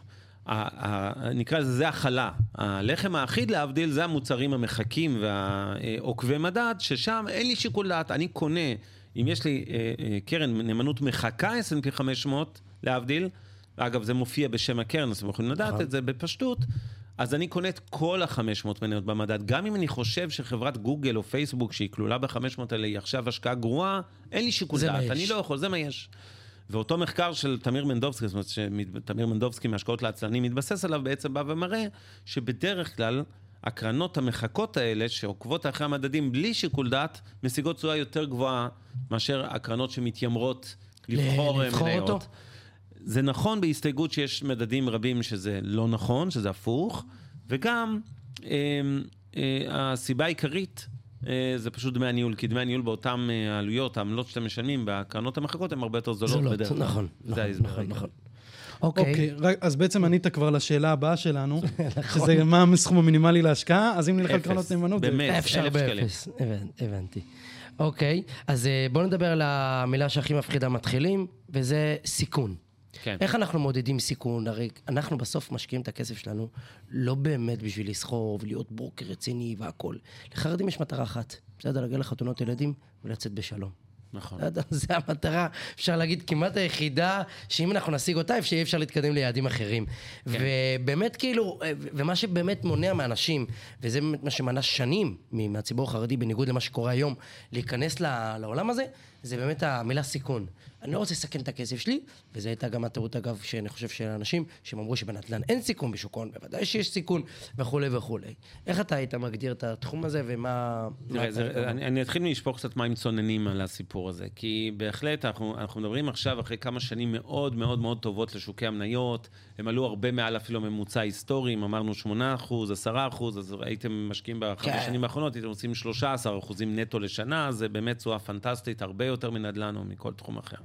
נקרא לזה, זה החלה. הלחם האחיד להבדיל, זה המוצרים המחכים והעוקבי מדד, ששם אין לי שיקול דעת. אני קונה, אם יש לי קרן נאמנות מחכה S&P 500 להבדיל, אגב זה מופיע בשם הקרן, אז אתם יכולים לדעת את זה בפשטות, אז אני קונה את כל ה-500 מניות במדד. גם אם אני חושב שחברת גוגל או פייסבוק שהיא כלולה ב-500 האלה היא עכשיו השקעה גרועה, אין לי שיקול דעת. אני לא יכול, זה מה יש. ואותו מחקר של תמיר מנדובסקי, זאת אומרת שתמיר מנדובסקי מהשקעות לעצלנים מתבסס עליו, בעצם בא ומראה שבדרך כלל הקרנות המחכות האלה שעוקבות אחרי המדדים בלי שיקול דעת, משיגות תשואה יותר גבוהה מאשר הקרנות שמתיימרות לבחור מניות. אותו? זה נכון בהסתייגות שיש מדדים רבים שזה לא נכון, שזה הפוך, וגם הסיבה העיקרית זה פשוט דמי הניהול, כי דמי הניהול באותם העלויות, העמלות שאתם משלמים בקרנות המחכות, הן הרבה יותר זולות בדרך כלל. נכון, נכון. אוקיי, אז בעצם ענית כבר לשאלה הבאה שלנו, שזה מה הסכום המינימלי להשקעה, אז אם נלך על קרנות נאמנות, באמת, אפשר באפס. הבנתי. אוקיי, אז בואו נדבר על המילה שהכי מפחידה מתחילים, וזה סיכון. איך אנחנו מודדים סיכון? הרי אנחנו בסוף משקיעים את הכסף שלנו לא באמת בשביל לסחור ולהיות ברוקר רציני והכל. לחרדים יש מטרה אחת, בסדר, להגיע לחתונות ילדים ולצאת בשלום. נכון. זה המטרה, אפשר להגיד, כמעט היחידה, שאם אנחנו נשיג אותה, שיהיה אפשר להתקדם ליעדים אחרים. ובאמת כאילו, ומה שבאמת מונע מאנשים, וזה באמת מה שמנע שנים מהציבור החרדי, בניגוד למה שקורה היום, להיכנס לעולם הזה, זה באמת המילה סיכון. אני לא רוצה לסכן את הכסף שלי, וזו הייתה גם הטעות, אגב, שאני חושב של האנשים, שהם אמרו שבנדל"ן אין סיכון בשוק ההון, בוודאי שיש סיכון, וכולי וכולי. איך אתה היית מגדיר את התחום הזה, ומה... אני אתחיל לשפוך קצת מים צוננים על הסיפור הזה, כי בהחלט אנחנו מדברים עכשיו, אחרי כמה שנים מאוד מאוד מאוד טובות לשוקי המניות, הם עלו הרבה מעל אפילו ממוצע היסטורי, אמרנו 8%, 10%, אז הייתם משקיעים בחמש שנים האחרונות, הייתם עושים 13% נטו לשנה, זה באמת צורה פנטסטית, הרבה יותר מנדל"ן או מכל תחום אחר.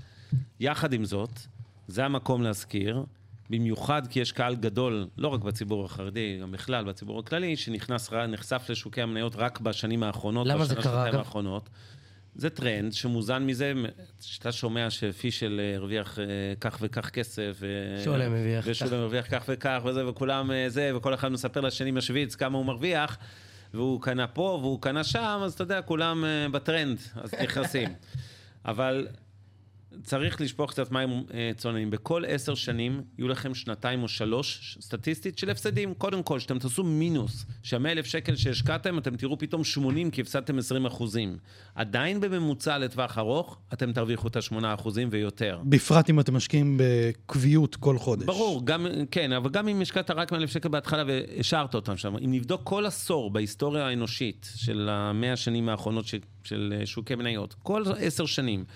יחד עם זאת, זה המקום להזכיר, במיוחד כי יש קהל גדול, לא רק בציבור החרדי, גם בכלל בציבור הכללי, שנחשף לשוקי המניות רק בשנים האחרונות. למה זה קרה, אגב? האחרונות. זה טרנד שמוזן מזה, שאתה שומע שפישל הרוויח כך וכך כסף, שולם הרוויח כך וכך, וזה, וכולם זה, וכל אחד מספר לשני משוויץ כמה הוא מרוויח, והוא קנה פה והוא קנה שם, אז אתה יודע, כולם בטרנד, אז נכנסים. אבל צריך לשפוך קצת מים צוננים. בכל 10 שנים יהיו לכם 2 או 3 סטטיסטית של הפסדים. קודם כל, שאתם תעשו מינוס, שה100,000 שקל שהשקעתם, אתם תראו פתאום 80 כי הפסדתם 20%. עדיין בממוצע לטווח ארוך, אתם תרוויחו את 8% ויותר. בפרט אם אתם משקיעים בקביעות כל חודש. ברור, כן, אבל גם אם השקעת רק 100,000 שקל בהתחלה והשארת אותם שם, אם נבדוק כל עשור בהיסטוריה האנושית של 100 השנים האחרונות של שוקי מניות, כל 10 שנים,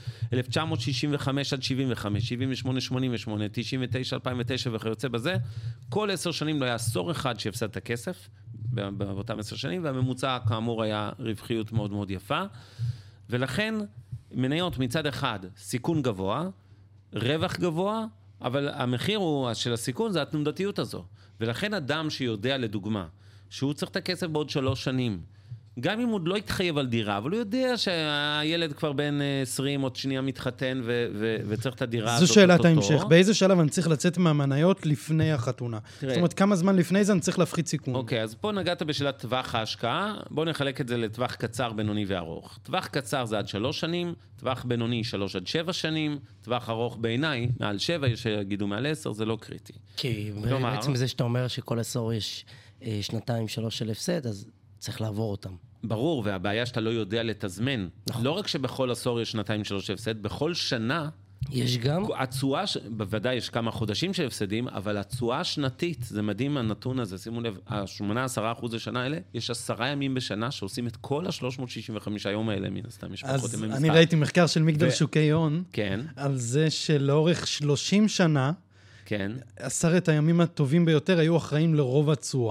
1965 עד 75, 78, 88, 99, 2009 וכיוצא בזה, כל 10 שנים לא היה עשור אחד שהפסד את הכסף, באותם 10 שנים, והממוצע כאמור היה רווחיות מאוד מאוד יפה, ולכן מניות מצד אחד סיכון גבוה, רווח גבוה, אבל המחיר של הסיכון זה התנודתיות הזו, ולכן אדם שיודע לדוגמה, שהוא צריך את הכסף בעוד 3 שנים, גם אם הוא לא יתחייב על דירה, אבל הוא יודע שהילד כבר בין 20 עוד שנייה מתחתן וצריך את הדירה הזאת. זו שאלת ההמשך. באיזה שלב אני צריך לצאת מהמניות לפני החתונה? זאת אומרת, כמה זמן לפני זה אני צריך להפחית סיכון? אוקיי, אז פה נגעת בשאלת טווח ההשקעה. בואו נחלק את זה לטווח קצר, בינוני וארוך. טווח קצר זה עד 3 שנים, טווח בינוני 3 עד 7 שנים, טווח ארוך בעיניי מעל 7, יש שיגידו מעל 10, זה לא קריטי. כי בעצם זה שאתה אומר שכל עשור יש 2-3 של הפסד, אז צריך לעבור אותם. ברור, והבעיה שאתה לא יודע לתזמן. נכון. לא רק שבכל עשור יש 2-3 הפסד, בכל שנה יש גם? התשואה, בוודאי יש כמה חודשים של הפסדים, אבל התשואה השנתית, זה מדהים הנתון הזה, שימו לב, 8-10% לשנה האלה, יש 10 ימים בשנה שעושים את כל ה-365 יום האלה, מן הסתם, אז אני ראיתי מחקר של מגדל שוקי הון, כן. על זה שלאורך 30 שנה, כן. 10 הימים הטובים ביותר היו אחראים לרוב התשואה.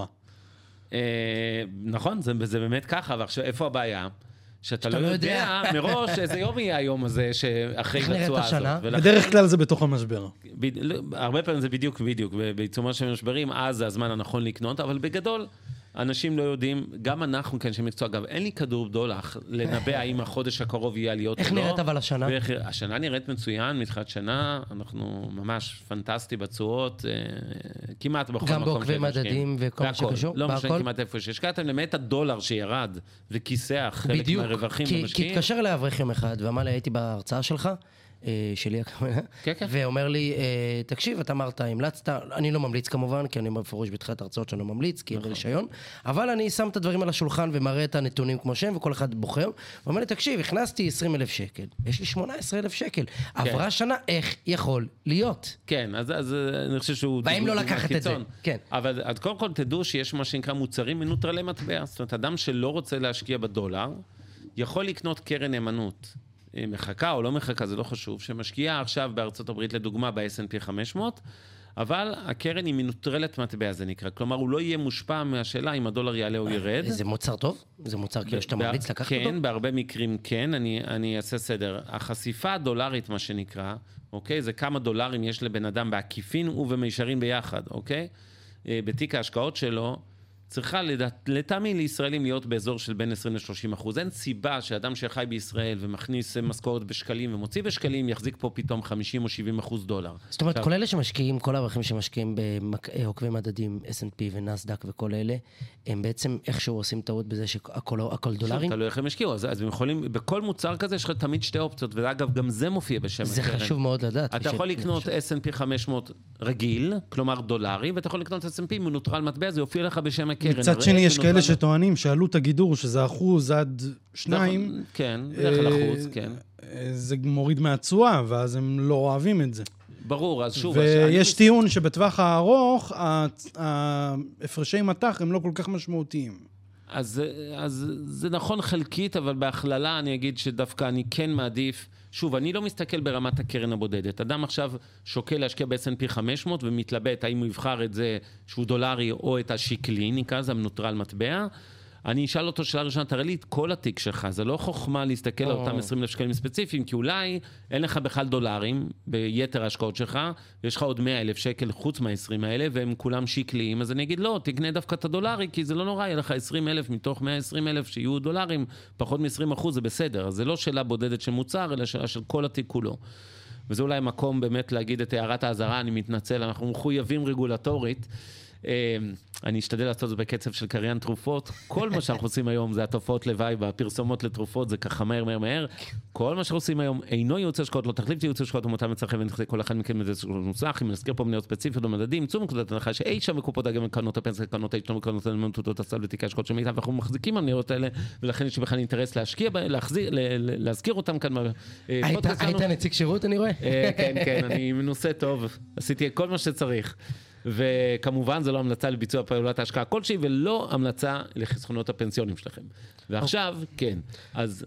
נכון, זה באמת ככה, ועכשיו איפה הבעיה? שאתה לא יודע מראש איזה יום יהיה היום הזה שאחרי התשואה הזאת. בדרך כלל זה בתוך המשבר. הרבה פעמים זה בדיוק, בעיצומה של משברים, אז זה הזמן הנכון לקנות, אבל בגדול, אנשים לא יודעים, גם אנחנו כאנשי מקצוע, אגב, אין לי כדור בדולח לנבא האם החודש הקרוב יהיה עליות או לא. איך נראית אבל השנה? השנה נראית מצוין, מתחילת שנה, אנחנו ממש פנטסטי בתשואות, כמעט בכל מקום. גם בעוקבי מדדים וכל מה שקשור? לא משנה כמעט איפה שהשקעתם, למעט הדולר שירד וכיסח חלק מהרווחים למשקיעים. כי התקשר אליי אברך יום אחד, ואמר לי, הייתי בהרצאה שלך, שלי הכוונה, ואומר לי, תקשיב, אתה אמרת, המלצת, אני לא ממליץ כמובן, כי אני מפורש בתחילת הרצאות שאני לא ממליץ, כי אין לי רישיון, אבל אני שם את הדברים על השולחן ומראה את הנתונים כמו שהם, וכל אחד בוחר, ואומר לי, תקשיב, הכנסתי 20,000 שקל, יש לי 18,000 שקל, עברה שנה, איך יכול להיות? כן, אז אני חושב שהוא... באים לא לקחת את זה, כן. אבל קודם כל תדעו שיש מה שנקרא מוצרים מנוטרלי מטבע, זאת אומרת, אדם שלא רוצה להשקיע בדולר, יכול לקנות קרן נאמנות. מחכה או לא מחכה, זה לא חשוב, שמשקיעה עכשיו בארצות הברית לדוגמה ב-S&P 500, אבל הקרן היא מנוטרלת מטבע, זה נקרא. כלומר, הוא לא יהיה מושפע מהשאלה אם הדולר יעלה או ירד. זה מוצר טוב? זה מוצר כאילו שאתה ממליץ לקחת אותו? כן, בהרבה מקרים כן, אני אעשה סדר. החשיפה הדולרית, מה שנקרא, אוקיי? זה כמה דולרים יש לבן אדם בעקיפין ובמישרין ביחד, אוקיי? בתיק ההשקעות שלו, צריכה לטעמי לישראלים להיות באזור של בין 20-30%. אין סיבה שאדם שחי בישראל ומכניס משכורת בשקלים ומוציא בשקלים, יחזיק פה פתאום 50 או 70% דולר. זאת אומרת, כל אלה שמשקיעים, כל האברכים שמשקיעים בעוקבי מדדים, S&P ונסדק וכל אלה, הם בעצם איכשהו עושים טעות בזה שהכל דולרים? תלוי איך הם השקיעו, אז הם יכולים, בכל מוצר כזה יש לך תמיד 2 אופציות, ואגב, גם זה מופיע בשם הקרן. זה חשוב מאוד לדעת. אתה יכול לקנות S&P 500 רגיל, כלומר דולרי, ואתה יכול לקנות S&P מנוטרל מטבע, זה יופיע לך בשם הקרן. מצד שני, יש כאלה שטוענים שעלות הגידור, שזה 1% עד 2, כן, בדרך כלל אחוז, כן. זה מוריד מהתשואה, ואז הם לא אוהבים את זה. ברור, אז שוב... ויש טיעון שבטווח הארוך, הפרשי מתח הם לא כל כך משמעותיים. אז זה נכון חלקית, אבל בהכללה אני אגיד שדווקא אני כן מעדיף, שוב, אני לא מסתכל ברמת הקרן הבודדת. אדם עכשיו שוקל להשקיע ב-S&P 500 ומתלבט האם הוא יבחר את זה שהוא דולרי או את השקלי, נקרא זה מנוטרל מטבע. אני אשאל אותו שאלה ראשונה, תראה לי את כל התיק שלך, זה לא חוכמה להסתכל על אותם 20,000 שקלים ספציפיים, כי אולי אין לך בכלל דולרים ביתר ההשקעות שלך, ויש לך עוד 100,000 שקל חוץ מה-20 האלה, והם כולם שקליים, אז אני אגיד לא, תקנה דווקא את הדולרי, כי זה לא נורא, יהיה לך 20,000 מתוך 120,000 שיהיו דולרים, פחות מ-20% זה בסדר, אז זה לא שאלה בודדת של מוצר, אלא שאלה של כל התיק כולו. וזה אולי מקום באמת להגיד את הערת האזהרה, אני מתנצל, אנחנו מחויבים רגולטורית, אני אשתדל לעשות זה בקצב של קריין תרופות. כל מה שאנחנו עושים היום זה התופעות לוואי והפרסומות לתרופות, זה ככה מהר. כל מה שאנחנו עושים היום אינו ייעוץ השקעות, לא תחליף ייעוץ השקעות ומותאם לצרכי כל אחד מכם את זה נוסח. אם נזכיר פה מניות ספציפיות ומדדים, צאו מנקודת הנחה שאי שם בקופות הגמל, קרנות הפנסיה, קרנות ההשתלמות, קרנות הנאמנות, הסל ותיקי השקעות שמיטב, ואנחנו מחזיקים המניות האלה, ולכן יש בכלל אינטרס להשקיע, להזכיר אותם כאן. היית נציג שירות, אני רואה? כן, אני מנוסה טוב. עשיתי כל מה שצריך. וכמובן זה לא המלצה לביצוע פעולת ההשקעה כלשהי, ולא המלצה לחסכונות הפנסיונים שלכם. ועכשיו, כן, אז...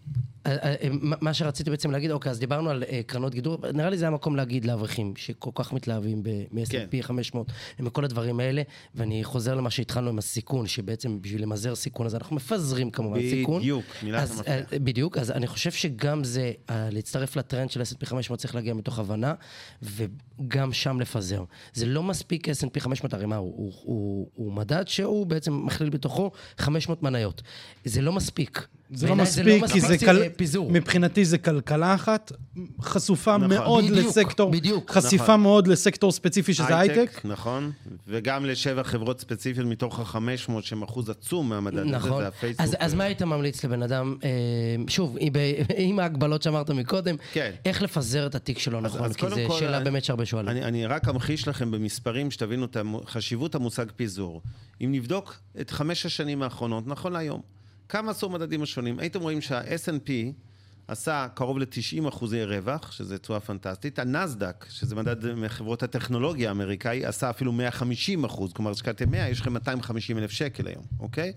מה שרציתי בעצם להגיד, אוקיי, אז דיברנו על קרנות גידור, נראה לי זה המקום להגיד לאברכים, שכל כך מתלהבים מ-S&P 500, ומכל הדברים האלה, ואני חוזר למה שהתחלנו עם הסיכון, שבעצם בשביל למזער סיכון, אז אנחנו מפזרים כמובן סיכון. בדיוק, מילת המפתח. בדיוק, אז אני חושב שגם זה, להצטרף לטרנד של S&P 500 צריך להגיע מתוך הבנה, וגם שם לפזר. זה לא מספיק S&P 500, הרי מה, הוא מדד שהוא בעצם מכליל בתוכו 500 מניות. זה לא מספיק. זה לא מספיק, כי זה מבחינתי זה כלכלה אחת, חשופה מאוד לסקטור, חשיפה מאוד לסקטור ספציפי שזה הייטק. נכון, וגם לשבע חברות ספציפיות מתוך ה-500 שהם אחוז עצום מהמדד הזה, זה הפייסבוק. אז מה היית ממליץ לבן אדם, שוב, עם ההגבלות שאמרת מקודם, איך לפזר את התיק שלו נכון, כי זו שאלה באמת שהרבה שואלים. אני רק אמחיש לכם במספרים שתבינו את חשיבות המושג פיזור. אם נבדוק את 5 השנים האחרונות, נכון להיום, כמה עשו מדדים השונים? הייתם רואים שה-S&P עשה קרוב ל-90% רווח, שזה תשואה פנטסטית. הנסדק, שזה מדד מחברות הטכנולוגיה האמריקאי, עשה אפילו 150%. כלומר, השקעתם 100, יש לכם 250,000 שקל היום, אוקיי?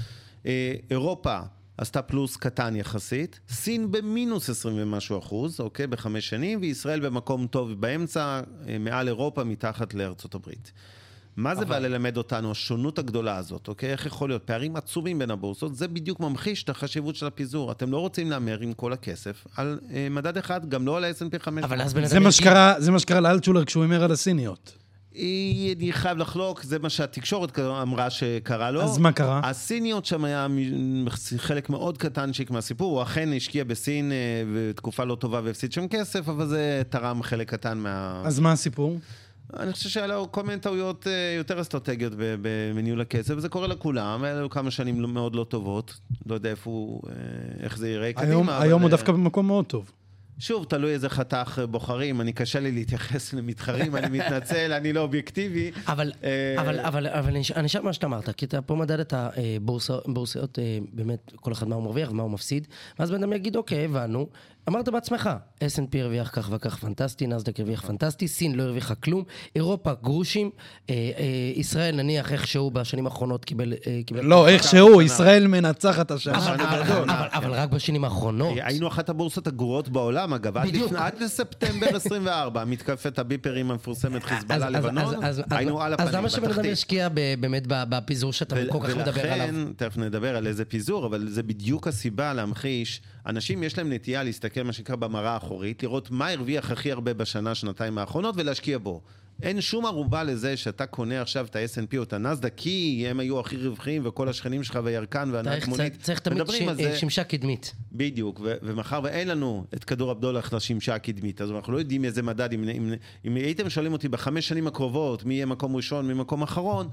אירופה עשתה פלוס קטן יחסית. סין במינוס 20 ומשהו אחוז, אוקיי? ב5 שנים, וישראל במקום טוב באמצע, מעל אירופה, מתחת לארצות הברית. מה זה בא ללמד אותנו, השונות הגדולה הזאת, אוקיי? איך יכול להיות? פערים עצומים בין הבורסות, זה בדיוק ממחיש את החשיבות של הפיזור. אתם לא רוצים לאמר עם כל הכסף על מדד אחד, גם לא על ה-S&P 500. זה מה שקרה לאלטשולר כשהוא אמר על הסיניות. אני חייב לחלוק, זה מה שהתקשורת אמרה שקרה לו. אז מה קרה? הסיניות שם היה חלק מאוד קטנצ'יק מהסיפור, הוא אכן השקיע בסין בתקופה לא טובה והפסיד שם כסף, אבל זה תרם חלק קטן מה... אז מה הסיפור? אני חושב שהיה לו כל מיני טעויות יותר אסטרטגיות בניהול הכסף, וזה קורה לכולם, היה לו כמה שנים מאוד לא טובות, לא יודע איך זה יראה קדימה. היום הוא דווקא במקום מאוד טוב. שוב, תלוי איזה חתך בוחרים, אני קשה לי להתייחס למתחרים, אני מתנצל, אני לא אובייקטיבי. אבל אני אשאל מה שאתה אמרת, כי אתה פה מדד את הבורסאות, באמת כל אחד מה הוא מרוויח ומה הוא מפסיד, ואז בן אדם יגיד, אוקיי, הבנו, אמרת בעצמך, S&P הרוויח כך וכך פנטסטי, נסדק הרוויח פנטסטי, סין לא הרוויחה כלום, אירופה גרושים, ישראל נניח איכשהו בשנים האחרונות קיבל... לא, איכשהו, ישראל מנצחת השנה. אבל רק בשנים האחרונות. היינו אחת הבורסות הגרועות בעולם, אגב, עד לספטמבר 24, מתקפת הביפרים המפורסמת חיזבאללה לבנון, היינו על הפנים. אז למה שבן אדם ישקיע באמת בפיזור שאתה כל כך מדבר עליו? ולכן, תכף נדבר על איזה פיזור, אבל זה בדיוק הסיבה להמחיש, אנשים יש להם נטייה להסתכל מה שנקרא במראה האחורית, לראות מה הרוויח הכי הרבה בשנה, שנתיים האחרונות, ולהשקיע בו. אין שום ערובה לזה שאתה קונה עכשיו את ה-S&P או את הנסדק, כי הם היו הכי רווחים, וכל השכנים שלך וירקן והנהג מונית. צריך תמיד שמשה קדמית. בדיוק, ומחר ואין לנו את כדור הבדולח לשמשה הקדמית, אז אנחנו לא יודעים איזה מדד, אם הייתם שואלים אותי ב5 שנים הקרובות, מי יהיה מקום ראשון, מי מקום אחרון,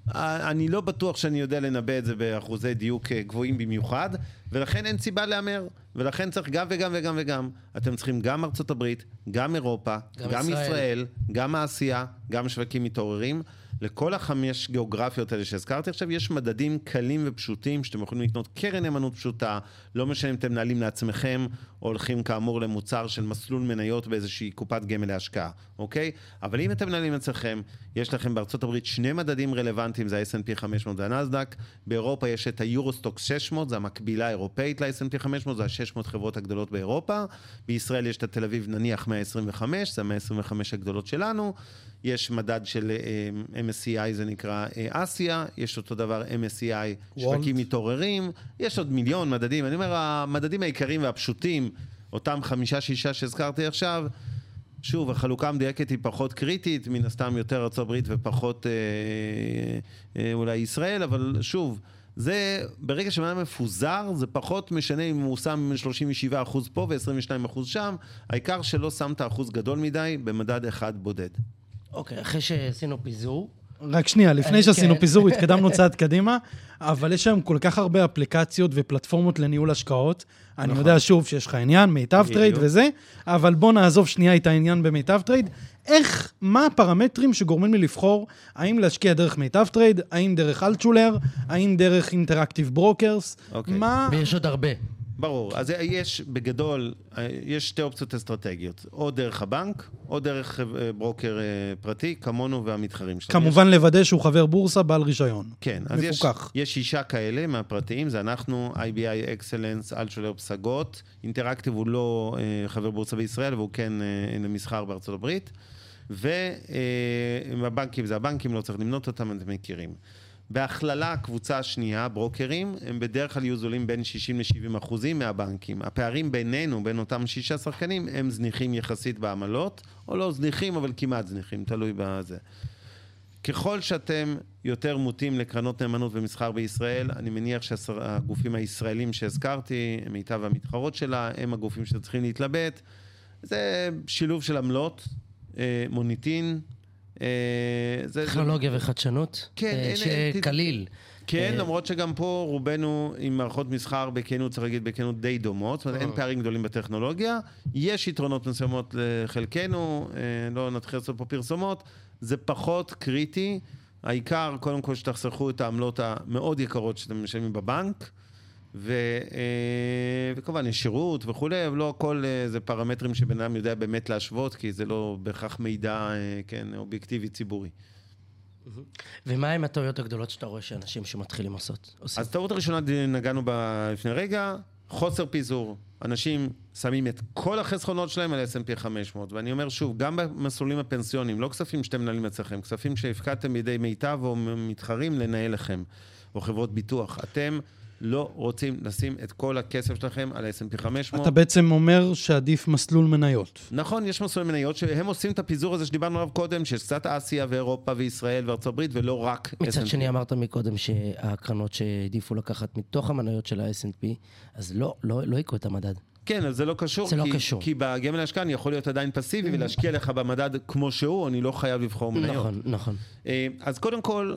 אני לא בטוח שאני יודע לנבא את זה באחוזי דיוק גבוהים במיוחד, ולכן אין סיבה לאמר, ולכן צריך גם וגם וגם וגם. אתם צריכים גם ארצות הברית, גם אירופה, גם ישראל, גם אסיה, גם שווקים מתעוררים. לכל 5 גיאוגרפיות האלה שהזכרתי עכשיו, יש מדדים קלים ופשוטים, שאתם יכולים לקנות קרן נאמנות פשוטה, לא משנה אם אתם מנהלים לעצמכם, או הולכים כאמור למוצר של מסלול מניות באיזושהי קופת גמל להשקעה, אוקיי? אבל אם אתם מנהלים לעצמכם, יש לכם בארצות הברית 2 מדדים רלוונטיים, זה ה-S&P 500 והנסדק, באירופה יש את היורוסטוקס 600, זה המקבילה האירופאית ל-S&P 500, זה ה-600 חברות הגדולות באירופה, בישראל יש את תל אביב נניח 125, זה ה-125 הגדולות שלנו, יש מדד של MSCI, זה נקרא אסיה, יש אותו דבר MSCI, שווקים מתעוררים, יש עוד מיליון מדדים, אני אומר, המדדים העיקריים והפשוטים, אותם 5-6 שהזכרתי עכשיו, שוב, החלוקה המדייקת היא פחות קריטית, מן הסתם יותר ארצות הברית ופחות אולי ישראל, אבל שוב, זה, ברגע שמדד מפוזר, זה פחות משנה אם הוא שם 37% פה ו-22% שם, העיקר שלא שמת אחוז גדול מדי במדד אחד בודד. אוקיי, אחרי שעשינו פיזור. רק שנייה, לפני שעשינו פיזור, התקדמנו צעד קדימה, אבל יש היום כל כך הרבה אפליקציות ופלטפורמות לניהול השקעות. אני יודע שוב שיש לך עניין, מיטב טרייד וזה, אבל בוא נעזוב שנייה את העניין במיטב טרייד. מה הפרמטרים שגורמים לי לבחור, האם להשקיע דרך מיטב טרייד, האם דרך אלטשולר, האם דרך אינטראקטיב ברוקרס, מה... ויש עוד הרבה. ברור, אז יש בגדול, יש 2 אופציות אסטרטגיות, או דרך הבנק, או דרך ברוקר פרטי, כמונו והמתחרים שלנו. כמובן לוודא שהוא חבר בורסה בעל רישיון. כן, אז יש 6 כאלה מהפרטיים, זה אנחנו, IBI, אקסלנס, אלטשולר, פסגות, אינטראקטיב הוא לא חבר בורסה בישראל, והוא כן למסחר בארצות הברית, והבנקים, זה הבנקים, לא צריך למנות אותם, אתם מכירים. בהכללה, הקבוצה השנייה, ברוקרים, הם בדרך כלל יהיו זולים בין 60-70% מהבנקים. הפערים בינינו, בין אותם 6 שחקנים, הם זניחים יחסית בעמלות, או לא זניחים, אבל כמעט זניחים, תלוי בזה. ככל שאתם יותר מוטים לקרנות נאמנות ומסחר בישראל, אני מניח שהגופים הישראלים שהזכרתי, מיטב המתחרות שלה, הם הגופים שצריכים להתלבט. זה שילוב של עמלות, מוניטין, טכנולוגיה וחדשנות, שקליל. כן, למרות שגם פה רובנו עם מערכות מסחר בכנות, צריך להגיד בכנות די דומות, זאת אומרת, אין פערים גדולים בטכנולוגיה, יש יתרונות מסוימות לחלקנו, לא נתחיל לעשות פה פרסומות, זה פחות קריטי, העיקר קודם כל שתחסכו את העמלות המאוד יקרות שאתם משלמים בבנק, וכמובן יש שירות וכולי, אבל לא הכל זה פרמטרים שבן אדם יודע באמת להשוות, כי זה לא בהכרח מידע, כן, אובייקטיבי ציבורי. ומה עם הטעויות הגדולות שאתה רואה שאנשים שמתחילים עושים? אז טעות הראשונה נגענו לפני רגע, חוסר פיזור. אנשים שמים את כל החסכונות שלהם על S&P 500, ואני אומר שוב, גם במסלולים הפנסיונים, לא כספים שאתם מנהלים אצלכם, כספים שהפקדתם בידי מיטב או מתחרים לנהל לכם, או חברות ביטוח. אתם לא רוצים לשים את כל הכסף שלכם על ה-S&P 500. אתה בעצם אומר שעדיף מסלול מניות. נכון, יש מסלול מניות שהם עושים את הפיזור הזה שדיברנו עליו קודם, שיש קצת אסיה ואירופה וישראל וארצות הברית, ולא רק S&P. מצד שני אמרת מקודם שהקרנות שהעדיפו לקחת מתוך המניות של ה-S&P, אז לא יקו את המדד. כן, אז זה לא קשור, זה לא קשור. כי בגמל ההשקעה אני יכול להיות עדיין פסיבי ולהשקיע לך במדד כמו שהוא, אני לא חייב לבחור מניות. נכון. אז קודם כל,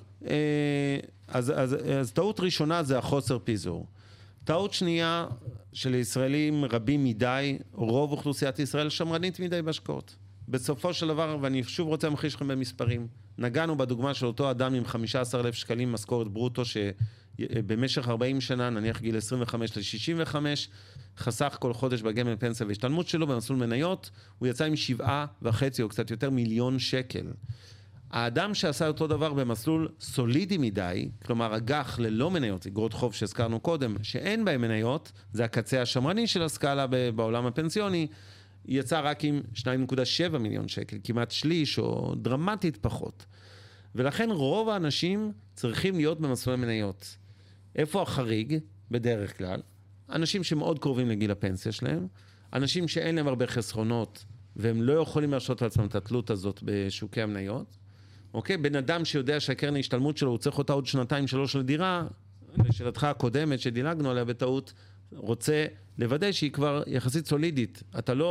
אז טעות ראשונה זה החוסר פיזור. טעות שנייה של ישראלים רבים מדי, רוב אוכלוסיית ישראל שמרנית מדי בהשקעות. בסופו של דבר, ואני שוב רוצה להמחיש לכם במספרים, נגענו בדוגמה של אותו אדם עם 15,000 שקלים משכורת ברוטו, שבמשך 40 שנה, נניח גיל 25 ל-65, חסך כל חודש בגמל פנסיה והשתלמות שלו במסלול מניות, הוא יצא עם 7.5 או קצת יותר מיליון שקל. האדם שעשה אותו דבר במסלול סולידי מדי, כלומר אג"ח ללא מניות, אגרות חוב שהזכרנו קודם, שאין בהם מניות, זה הקצה השמרני של הסקאלה בעולם הפנסיוני, יצא רק עם 2.7 מיליון שקל, כמעט שליש או דרמטית פחות. ולכן רוב האנשים צריכים להיות במסלול מניות. איפה החריג? בדרך כלל. אנשים שמאוד קרובים לגיל הפנסיה שלהם, אנשים שאין להם הרבה חסכונות, והם לא יכולים להרשות לעצמם את התלות הזאת בשוקי המניות. אוקיי? בן אדם שיודע שהקרן ההשתלמות שלו, הוא צריך אותה עוד 2-3 לדירה, לשאלתך הקודמת שדילגנו עליה בטעות, רוצה לוודא שהיא כבר יחסית סולידית. אתה לא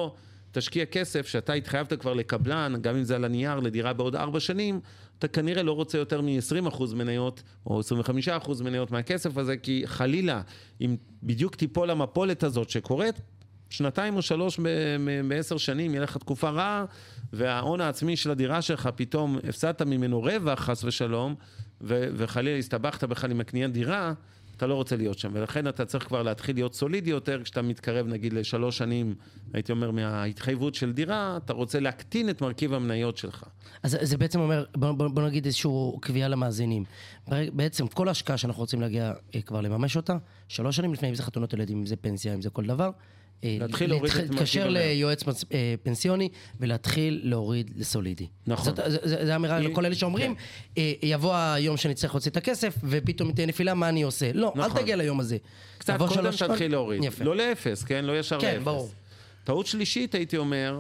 תשקיע כסף שאתה התחייבת כבר לקבלן, גם אם זה על הנייר, לדירה בעוד 4 שנים, אתה כנראה לא רוצה יותר מ-20% מניות, או 25% מניות מהכסף הזה, כי חלילה, אם בדיוק תיפול המפולת הזאת שקורית, 2 או 3 ב10 שנים, יהיה לך תקופה רעה, וההון העצמי של הדירה שלך, פתאום הפסדת ממנו רווח, חס ושלום, וחלילה הסתבכת בכלל עם הקניית דירה, אתה לא רוצה להיות שם, ולכן אתה צריך כבר להתחיל להיות סולידי יותר, כשאתה מתקרב נגיד ל3 שנים, הייתי אומר, מההתחייבות של דירה, אתה רוצה להקטין את מרכיב המניות שלך. אז זה בעצם אומר, בוא נגיד איזשהו קביעה למאזינים. בעצם כל ההשקעה שאנחנו רוצים להגיע כבר לממש אותה, 3 שנים לפני, אם זה חתונות ילדים, אם זה פנסיה, אם זה כל דבר, להתחיל להוריד את מרכיב המניות. להתקשר ליועץ פנסיוני ולהתחיל להוריד לסולידי. נכון. זה אמירה לכל אלה שאומרים, יבוא היום שנצטרך להוציא את הכסף, ופתאום תהיה נפילה, מה אני עושה? לא, אל תגיע ליום הזה. קצת קודם תתחיל להוריד. לא לאפס, כן? לא ישר לאפס. כן, ברור. טעות שלישית, הייתי אומר,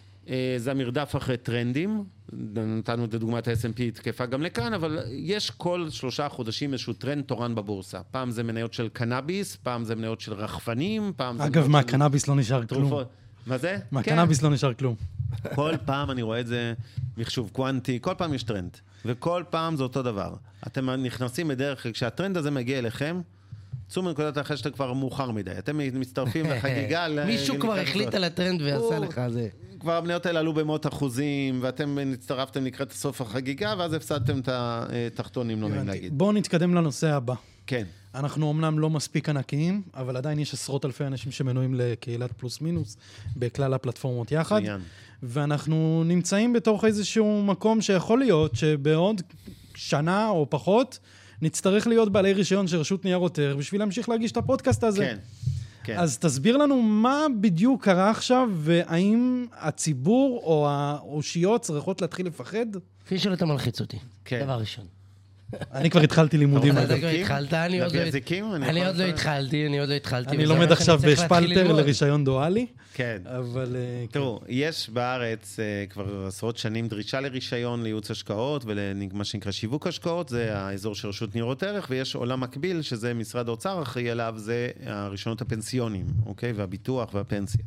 זה המרדף אחרי טרנדים. נתנו את דוגמת ה-S&P תקפה גם לכאן, אבל יש כל 3 חודשים איזשהו טרנד תורן בבורסה. פעם זה מניות של קנאביס, פעם זה מניות של רחפנים, פעם זה... אגב, מהקנאביס לא נשאר כלום. מה זה? מהקנאביס לא נשאר כלום. כל פעם אני רואה את זה מחשוב קוונטי, כל פעם יש טרנד. וכל פעם זה אותו דבר. אתם נכנסים בדרך כלל, כשהטרנד הזה מגיע אליכם, צאו מנקודת אחרי שאתה כבר מאוחר מדי. אתם מצטרפים לחגיגה... מישהו כבר החליט על הטרנד ועשה לך זה. כבר המניות האלה עלו במאות אחוזים, ואתם הצטרפתם לקראת סוף החגיגה, ואז הפסדתם את התחתונים, לא נעים להגיד. בואו נתקדם לנושא הבא. כן. אנחנו אמנם לא מספיק ענקיים, אבל עדיין יש 10 אלפי אנשים שמנויים לקהילת פלוס מינוס, בכלל הפלטפורמות יחד. ואנחנו נמצאים בתוך איזשהו מקום שיכול להיות שבעוד שנה או פחות, נצטרך להיות בעלי רישיון של רשות ניירות ערך, בשביל להמשיך להגיש את הפודקאסט הזה. כן. כן. אז תסביר לנו מה בדיוק קרה עכשיו, והאם הציבור או האושיות צריכות להתחיל לפחד? פישל, אתה מלחיץ אותי. כן. דבר ראשון. אני כבר התחלתי לימודים. אתה כבר התחלת, אני עוד לא התחלתי. אני לומד עכשיו בשפלטר לרישיון דואלי. כן. אבל... תראו, יש בארץ כבר עשרות שנים דרישה לרישיון לייעוץ השקעות, ולמה שנקרא שיווק השקעות, זה האזור של רשות ניירות ערך, ויש עולם מקביל, שזה משרד האוצר אחראי עליו, זה הרישיונות הפנסיונים, אוקיי? והביטוח והפנסיה.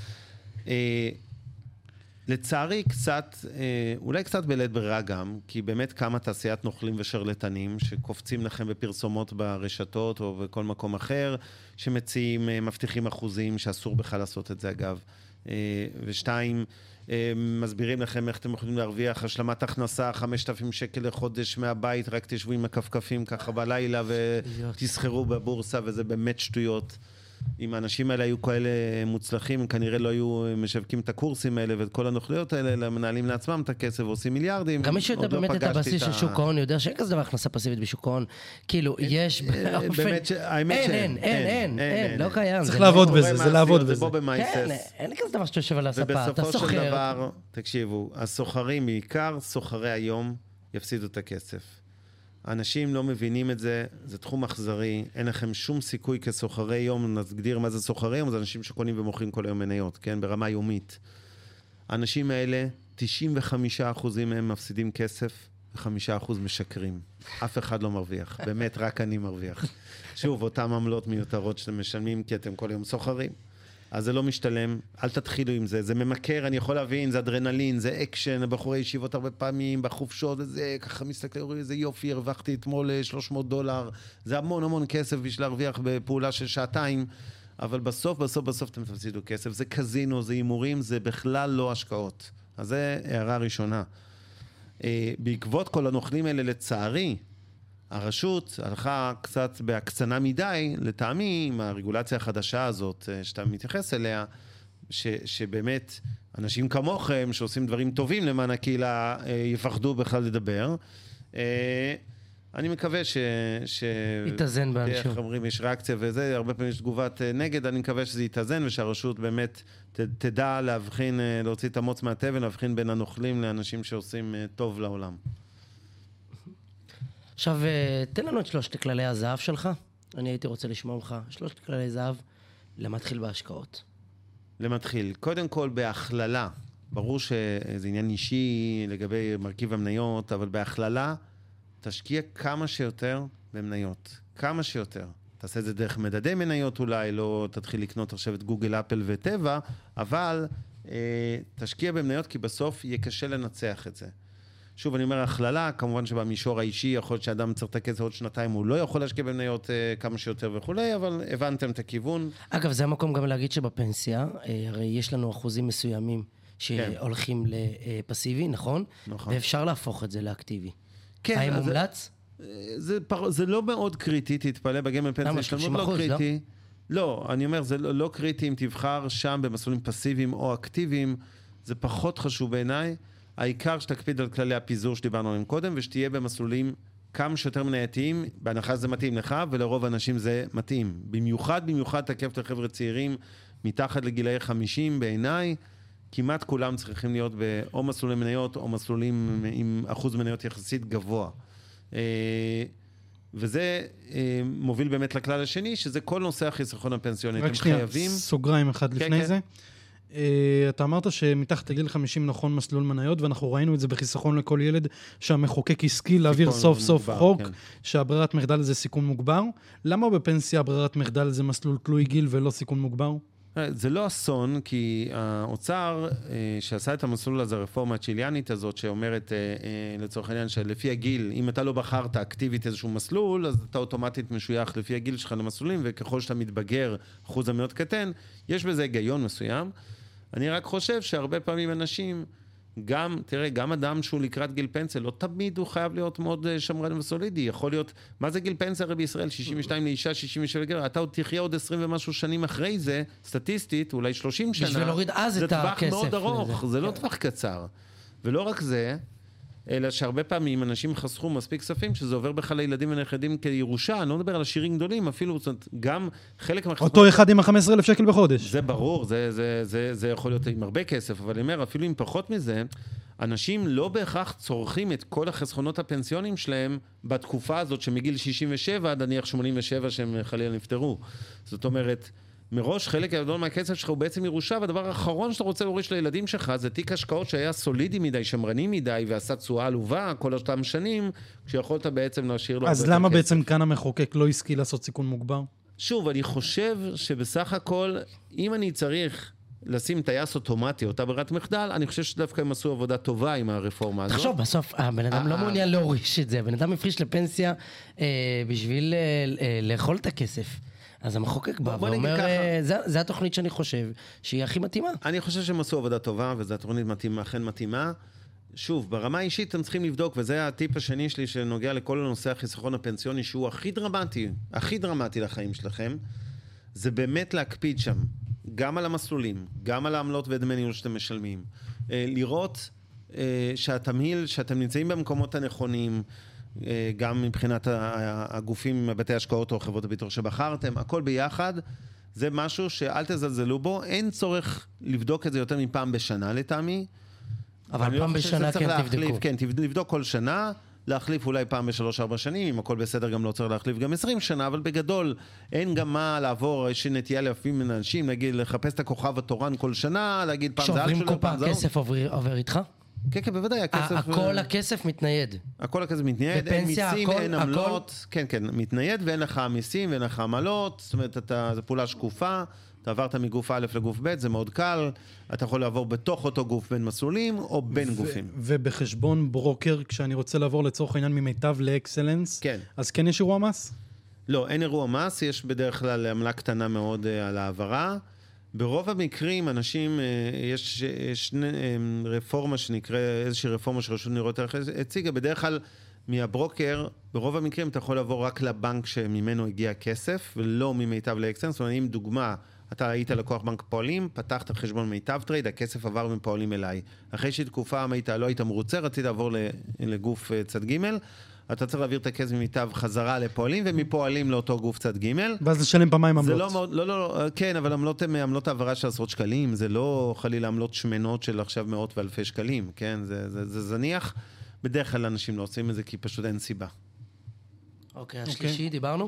לצערי קצת, אולי קצת בלית ברירה גם, כי באמת כמה תעשיית נוכלים ושרלטנים שקופצים לכם בפרסומות ברשתות או בכל מקום אחר, שמציעים, מבטיחים אחוזים שאסור בכלל לעשות את זה אגב. ושתיים, מסבירים לכם איך אתם יכולים להרוויח השלמת הכנסה, 5,000 שקל לחודש מהבית, רק תשבו עם הכפכפים ככה בלילה ותסחרו בבורסה, וזה באמת שטויות. אם האנשים האלה היו כאלה מוצלחים, הם כנראה לא היו משווקים את הקורסים האלה ואת כל הנוכליות האלה, אלא מנהלים לעצמם את הכסף ועושים מיליארדים. גם מי שיודע באמת את הבסיס של שוק ההון, יודע שאין כזה דבר הכנסה פסיבית בשוק ההון. כאילו, יש באופן... אין, לא קיים. צריך לעבוד בזה, זה לעבוד בזה. כן, אין כזה דבר שאתה יושב על הספה, אתה סוחר. ובסופו של דבר, תקשיבו, הסוחרים, בעיקר סוחרי היום, יפסידו את הכסף. אנשים לא מבינים את זה, זה תחום אכזרי, אין לכם שום סיכוי כסוחרי יום, נגדיר מה זה סוחרי יום, זה אנשים שקונים ומוכרים כל היום מניות, כן? ברמה יומית. האנשים האלה, 95% מהם מפסידים כסף, ו5% משקרים. אף אחד לא מרוויח, באמת רק אני מרוויח. שוב, אותם עמלות מיותרות שאתם משלמים, כי אתם כל יום סוחרים. אז זה לא משתלם, אל תתחילו עם זה, זה ממכר, אני יכול להבין, זה אדרנלין, זה אקשן, בחורי ישיבות הרבה פעמים, בחופשות, וזה ככה מסתכל, איזה יופי, הרווחתי אתמול $300, זה המון המון כסף בשביל להרוויח בפעולה של 2 שעתיים, אבל בסוף אתם תפסידו כסף, זה קזינו, זה הימורים, זה בכלל לא השקעות. אז זה הערה ראשונה. בעקבות כל הנוכלים האלה, לצערי, הרשות הלכה קצת בהקצנה מדי, לטעמי, עם הרגולציה החדשה הזאת שאתה מתייחס אליה, שבאמת אנשים כמוכם שעושים דברים טובים למען הקהילה יפחדו בכלל לדבר. אני מקווה יתאזן באנשים. איך אומרים, יש ריאקציה וזה, הרבה פעמים יש תגובת נגד, אני מקווה שזה יתאזן ושהרשות באמת תדע להבחין, להוציא את המוץ מהתבן, להבחין בין הנוכלים לאנשים שעושים טוב לעולם. עכשיו, תן לנו את 3 כללי הזהב שלך. אני הייתי רוצה לשמוע ממך. 3 כללי זהב למתחיל בהשקעות. למתחיל. קודם כל, בהכללה. ברור שזה עניין אישי לגבי מרכיב המניות, אבל בהכללה, תשקיע כמה שיותר במניות. כמה שיותר. תעשה את זה דרך מדדי מניות אולי, לא תתחיל לקנות עכשיו את גוגל, אפל וטבע, אבל תשקיע במניות, כי בסוף יהיה קשה לנצח את זה. שוב, אני אומר, הכללה, כמובן שבמישור האישי, יכול להיות שאדם צריך את הכסף עוד שנתיים, הוא לא יכול להשקיע במניות כמה שיותר וכולי, אבל הבנתם את הכיוון. אגב, זה המקום גם להגיד שבפנסיה, הרי יש לנו אחוזים מסוימים שהולכים לפסיבי, נכון? נכון. ואפשר להפוך את זה לאקטיבי. כן. האם מומלץ? זה לא מאוד קריטי, תתפלא בגמל פנסיה, יש לנו לא קריטי. לא, אני אומר, זה לא קריטי אם תבחר שם במסלולים פסיביים או אקטיביים, זה פחות חשוב בעיניי. העיקר שתקפיד על כללי הפיזור שדיברנו עליהם קודם, ושתהיה במסלולים כמה שיותר מנייתיים, בהנחה זה מתאים לך, ולרוב האנשים זה מתאים. במיוחד תקף לחבר'ה צעירים, מתחת לגילאי 50 בעיניי, כמעט כולם צריכים להיות או מסלולי מניות, או מסלולים עם אחוז מניות יחסית גבוה. וזה מוביל באמת לכלל השני, שזה כל נושא החיסכון הפנסיוני. רק שנייה, סוגריים אחד לפני זה. אתה אמרת שמתחת לגיל 50 נכון מסלול מניות, ואנחנו ראינו את זה בחיסכון לכל ילד, שהמחוקק השכיל להעביר סוף סוף חוק, שהברירת מחדל זה סיכון מוגבר. למה בפנסיה הברירת מחדל זה מסלול תלוי גיל ולא סיכון מוגבר? זה לא אסון, כי האוצר שעשה את המסלול הזה, הרפורמה הצ'יליאנית הזאת, שאומרת לצורך העניין שלפי הגיל, אם אתה לא בחרת אקטיבית איזשהו מסלול, אז אתה אוטומטית משוייך לפי הגיל שלך למסלולים, וככל שאתה מתבגר, אחוז המניות קטן, יש בזה היגיון מסוים. אני רק חושב שהרבה פעמים אנשים, גם אדם שהוא לקראת גיל פנסיה, לא תמיד הוא חייב להיות מאוד שמרן וסולידי. יכול להיות, מה זה גיל פנסיה הרי בישראל? 62 לאישה, 67 לגבר. אתה עוד תחיה עוד 20 ומשהו שנים אחרי זה, סטטיסטית, אולי 30 שנה. בשביל להוריד אז את הכסף. זה טווח מאוד ארוך, זה לא טווח קצר. ולא רק זה, אלא שהרבה פעמים אנשים חסכו מספיק כספים, שזה עובר בכלל לילדים ונכדים כירושה, אני לא מדבר על עשירים גדולים, אפילו גם חלק אותו אחד עם ה-15,000 שקל בחודש. זה ברור, זה יכול להיות עם הרבה כסף, אבל אני אומר, אפילו עם פחות מזה, אנשים לא בהכרח צורכים את כל החסכונות הפנסיונים שלהם בתקופה הזאת, שמגיל 67 עד נניח 87 שהם חלילה נפטרו. זאת אומרת, מראש חלק גדול מהכסף שלך הוא בעצם ירושה, והדבר האחרון שאתה רוצה להוריש לילדים שלך זה תיק השקעות שהיה סולידי מדי, שמרני מדי, ועשה תשואה עלובה כל אותם שנים, כשיכולת בעצם להשאיר לו... אז למה בעצם כאן המחוקק לא השכיל לעשות סיכון מוגבר? שוב, אני חושב שבסך הכל, אם אני צריך לשים טייס אוטומטי, אותה ברירת מחדל, אני חושב שדווקא הם עשו עבודה טובה עם הרפורמה הזאת. תחשוב, בסוף, הבן אדם לא מעוניין להוריש את זה, הבן אדם הפריש לפנסיה בשביל לאכול את הכסף. אז המחוקק בא ואומר, זה התוכנית שאני חושב שהיא הכי מתאימה. אני חושב שהם עשו עבודה טובה, וזו התוכנית אכן מתאימה. שוב, ברמה האישית אתם צריכים לבדוק, וזה הטיפ השני שלי שנוגע לכל הנושא החיסכון הפנסיוני, שהוא הכי דרמטי לחיים שלכם, זה באמת להקפיד שם, גם על המסלולים, גם על העמלות ודמי ניהול שאתם משלמים. לראות שהתמהיל, שאתם נמצאים במקומות הנכונים, גם מבחינת הגופים, בתי השקעות או חברות הביטוח שבחרתם, הכל ביחד, זה משהו שאל תזלזלו בו, אין צורך לבדוק את זה יותר מפעם בשנה לטעמי. אבל פעם בשנה כן תבדקו. כן, לבדוק כל שנה, להחליף אולי פעם ב3-4 שנים, אם הכל בסדר גם לא צריך להחליף גם 20 שנה, אבל בגדול אין גם מה לעבור, יש נטייה לפעמים מן אנשים, נגיד לחפש את הכוכב התורן כל שנה, להגיד פעם זה שעוברים קופה, הכסף עובר איתך? כן, כן, בוודאי, הכסף... הכל הכסף מתנייד. הכל הכסף מתנייד, אין מיסים, אין עמלות. כן, כן, מתנייד ואין לך מיסים ואין לך עמלות, זאת אומרת, זו פעולה שקופה, אתה עברת מגוף א' לגוף ב', זה מאוד קל, אתה יכול לעבור בתוך אותו גוף בין מסלולים או בין גופים. ובחשבון ברוקר, כשאני רוצה לעבור לצורך העניין ממיטב לאקסלנס, אז כן יש אירוע מס? לא, אין אירוע מס, יש בדרך כלל עמלה קטנה מאוד על העברה. ברוב המקרים, אנשים, יש רפורמה שנקרא, איזושהי רפורמה שרשות ניירות ערך הציגה, בדרך כלל מהברוקר, ברוב המקרים אתה יכול לעבור רק לבנק שממנו הגיע כסף, ולא ממיטב לאקסלנס. זאת אומרת, אם דוגמה, אתה היית לקוח בנק פועלים, פתחת חשבון מיטב טרייד, הכסף עבר מפועלים אליי. אחרי שתקופה לא היית מרוצה, רצית לעבור לגוף צד ג', אתה צריך להעביר את הכסף ממיטב חזרה לפועלים, ומפועלים לאותו גוף צד ג'. ואז לשלם פעמיים עמלות. לא, כן, אבל עמלות העברה של עשרות שקלים, זה לא חלילה עמלות שמנות של עכשיו מאות ואלפי שקלים, כן? זה זניח. בדרך כלל אנשים לא עושים את זה, כי פשוט אין סיבה. אוקיי, השלישי, דיברנו?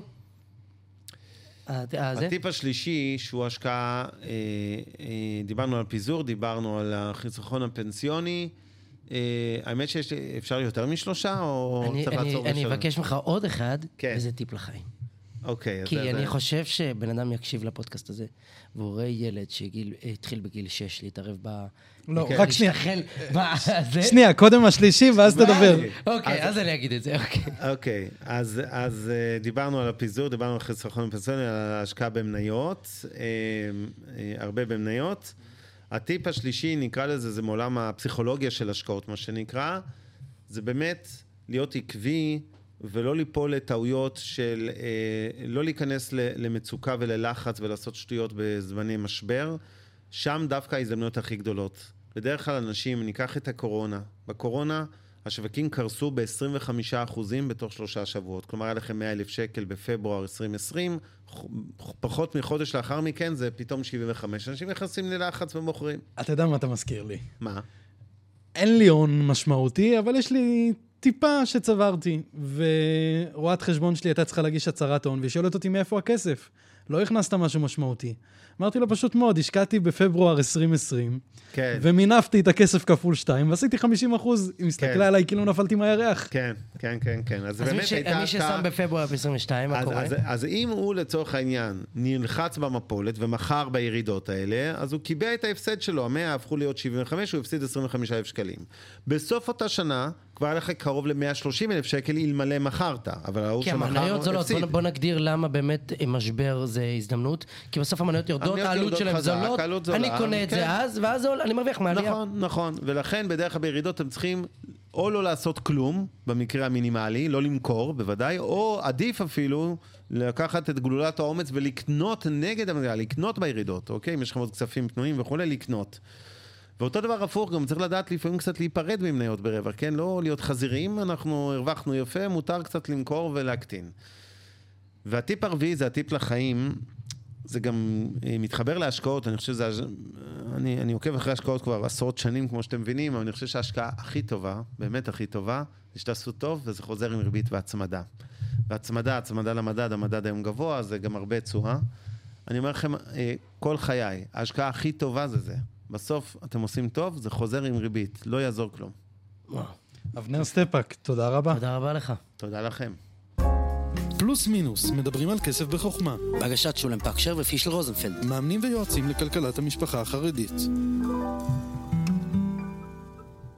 הטיפ השלישי, שהוא השקעה, דיברנו על פיזור, דיברנו על החיסכון הפנסיוני, האמת שאפשר יותר משלושה, או צריך לעצור בשלב? אני אבקש ממך עוד אחד, וזה טיפ לחיים. אוקיי. אז כי זה- אני חושב שבן אדם יקשיב לפודקאסט הזה, והוא רואה ילד שהתחיל בגיל 6 להתערב לא, רק שנייה. להשתחל. שנייה, קודם השלישי ואז תדבר. אוקיי, אז אני אגיד את זה, אוקיי. אוקיי, אז דיברנו על הפיזור, דיברנו על חיסכון פנסיוני, על ההשקעה במניות, הרבה במניות. הטיפ השלישי, נקרא לזה, זה מעולם הפסיכולוגיה של השקעות, מה שנקרא, זה באמת להיות עקבי ולא ליפול לטעויות של, לא להיכנס למצוקה וללחץ ולעשות שטויות בזמני משבר, שם דווקא ההזדמנויות הכי גדולות. בדרך כלל אנשים, ניקח את הקורונה, בקורונה השווקים קרסו ב-25% בתוך 3 שבועות, כלומר היה לכם 100,000 שקל בפברואר 2020, פחות מחודש לאחר מכן זה פתאום 75, אנשים נכנסים ללחץ ומוכרים. אתה יודע מה אתה מזכיר לי? מה? אין לי הון משמעותי, אבל יש לי טיפה שצברתי, ורואת חשבון שלי הייתה צריכה להגיש הצהרת הון, והיא שואלת אותי מאיפה הכסף. לא הכנסת משהו משמעותי. אמרתי לו פשוט מאוד, השקעתי בפברואר 2020, כן. ומינפתי את הכסף כפול 2, ועשיתי 50%, היא מסתכלה עליי כאילו נפלתי מהירח. כן, כן, כן, כן. אז אז באמת הייתה מי ששם בפברואר 22, מה קורה? אז אם הוא לצורך העניין נלחץ במפולת ומחר בירידות האלה, אז הוא קיבע את ההפסד שלו, 100 הפכו להיות 75, הוא הפסיד 25,000 שקלים. בסוף אותה שנה, כבר היה לך קרוב ל-130,000 שקל אלמלא מכרת, אבל ההוא כי שמחר המניות זולות, הפסיד. בוא נגדיר למה באמת משבר זה הזדמנות, כי בסוף המניות יורדות, המניות העלות יורדות שלהם חזק, זולות, העלות זולה, אני קונה את כן. זה אז, ואז אני מרוויח מהעלייה. נכון, נכון, ולכן בדרך כלל בירידות אתם צריכים או לא לעשות כלום, במקרה המינימלי, לא למכור בוודאי, או עדיף אפילו לקחת את גלולת האומץ ולקנות נגד המדינה, לקנות בירידות, אוקיי? אם יש לכם עוד כספים פנויים וכו', לקנות. ואותו דבר הפוך, גם צריך לדעת לפעמים קצת להיפרד ממניות ברווח, כן? לא להיות חזירים, אנחנו הרווחנו יפה, מותר קצת למכור ולהקטין. והטיפ הרביעי זה הטיפ לחיים, זה גם מתחבר להשקעות, אני חושב שזה, אני עוקב אחרי השקעות כבר עשרות שנים, כמו שאתם מבינים, אבל אני חושב שההשקעה הכי טובה, באמת הכי טובה, זה שתעשו טוב, וזה חוזר עם ריבית והצמדה. והצמדה, הצמדה למדד, המדד היום גבוה, זה גם הרבה תשואה. אני אומר לכם, כל חיי, ההשקעה הכי טובה זה זה. בסוף אתם עושים טוב, זה חוזר עם ריבית, לא יעזור כלום. אבנר סטפאק, תודה רבה. תודה רבה לך. תודה לכם. פלוס מינוס, מדברים על כסף בחוכמה. בהגשת שולם פקשר ופישל רוזנפלד. מאמנים ויועצים לכלכלת המשפחה החרדית.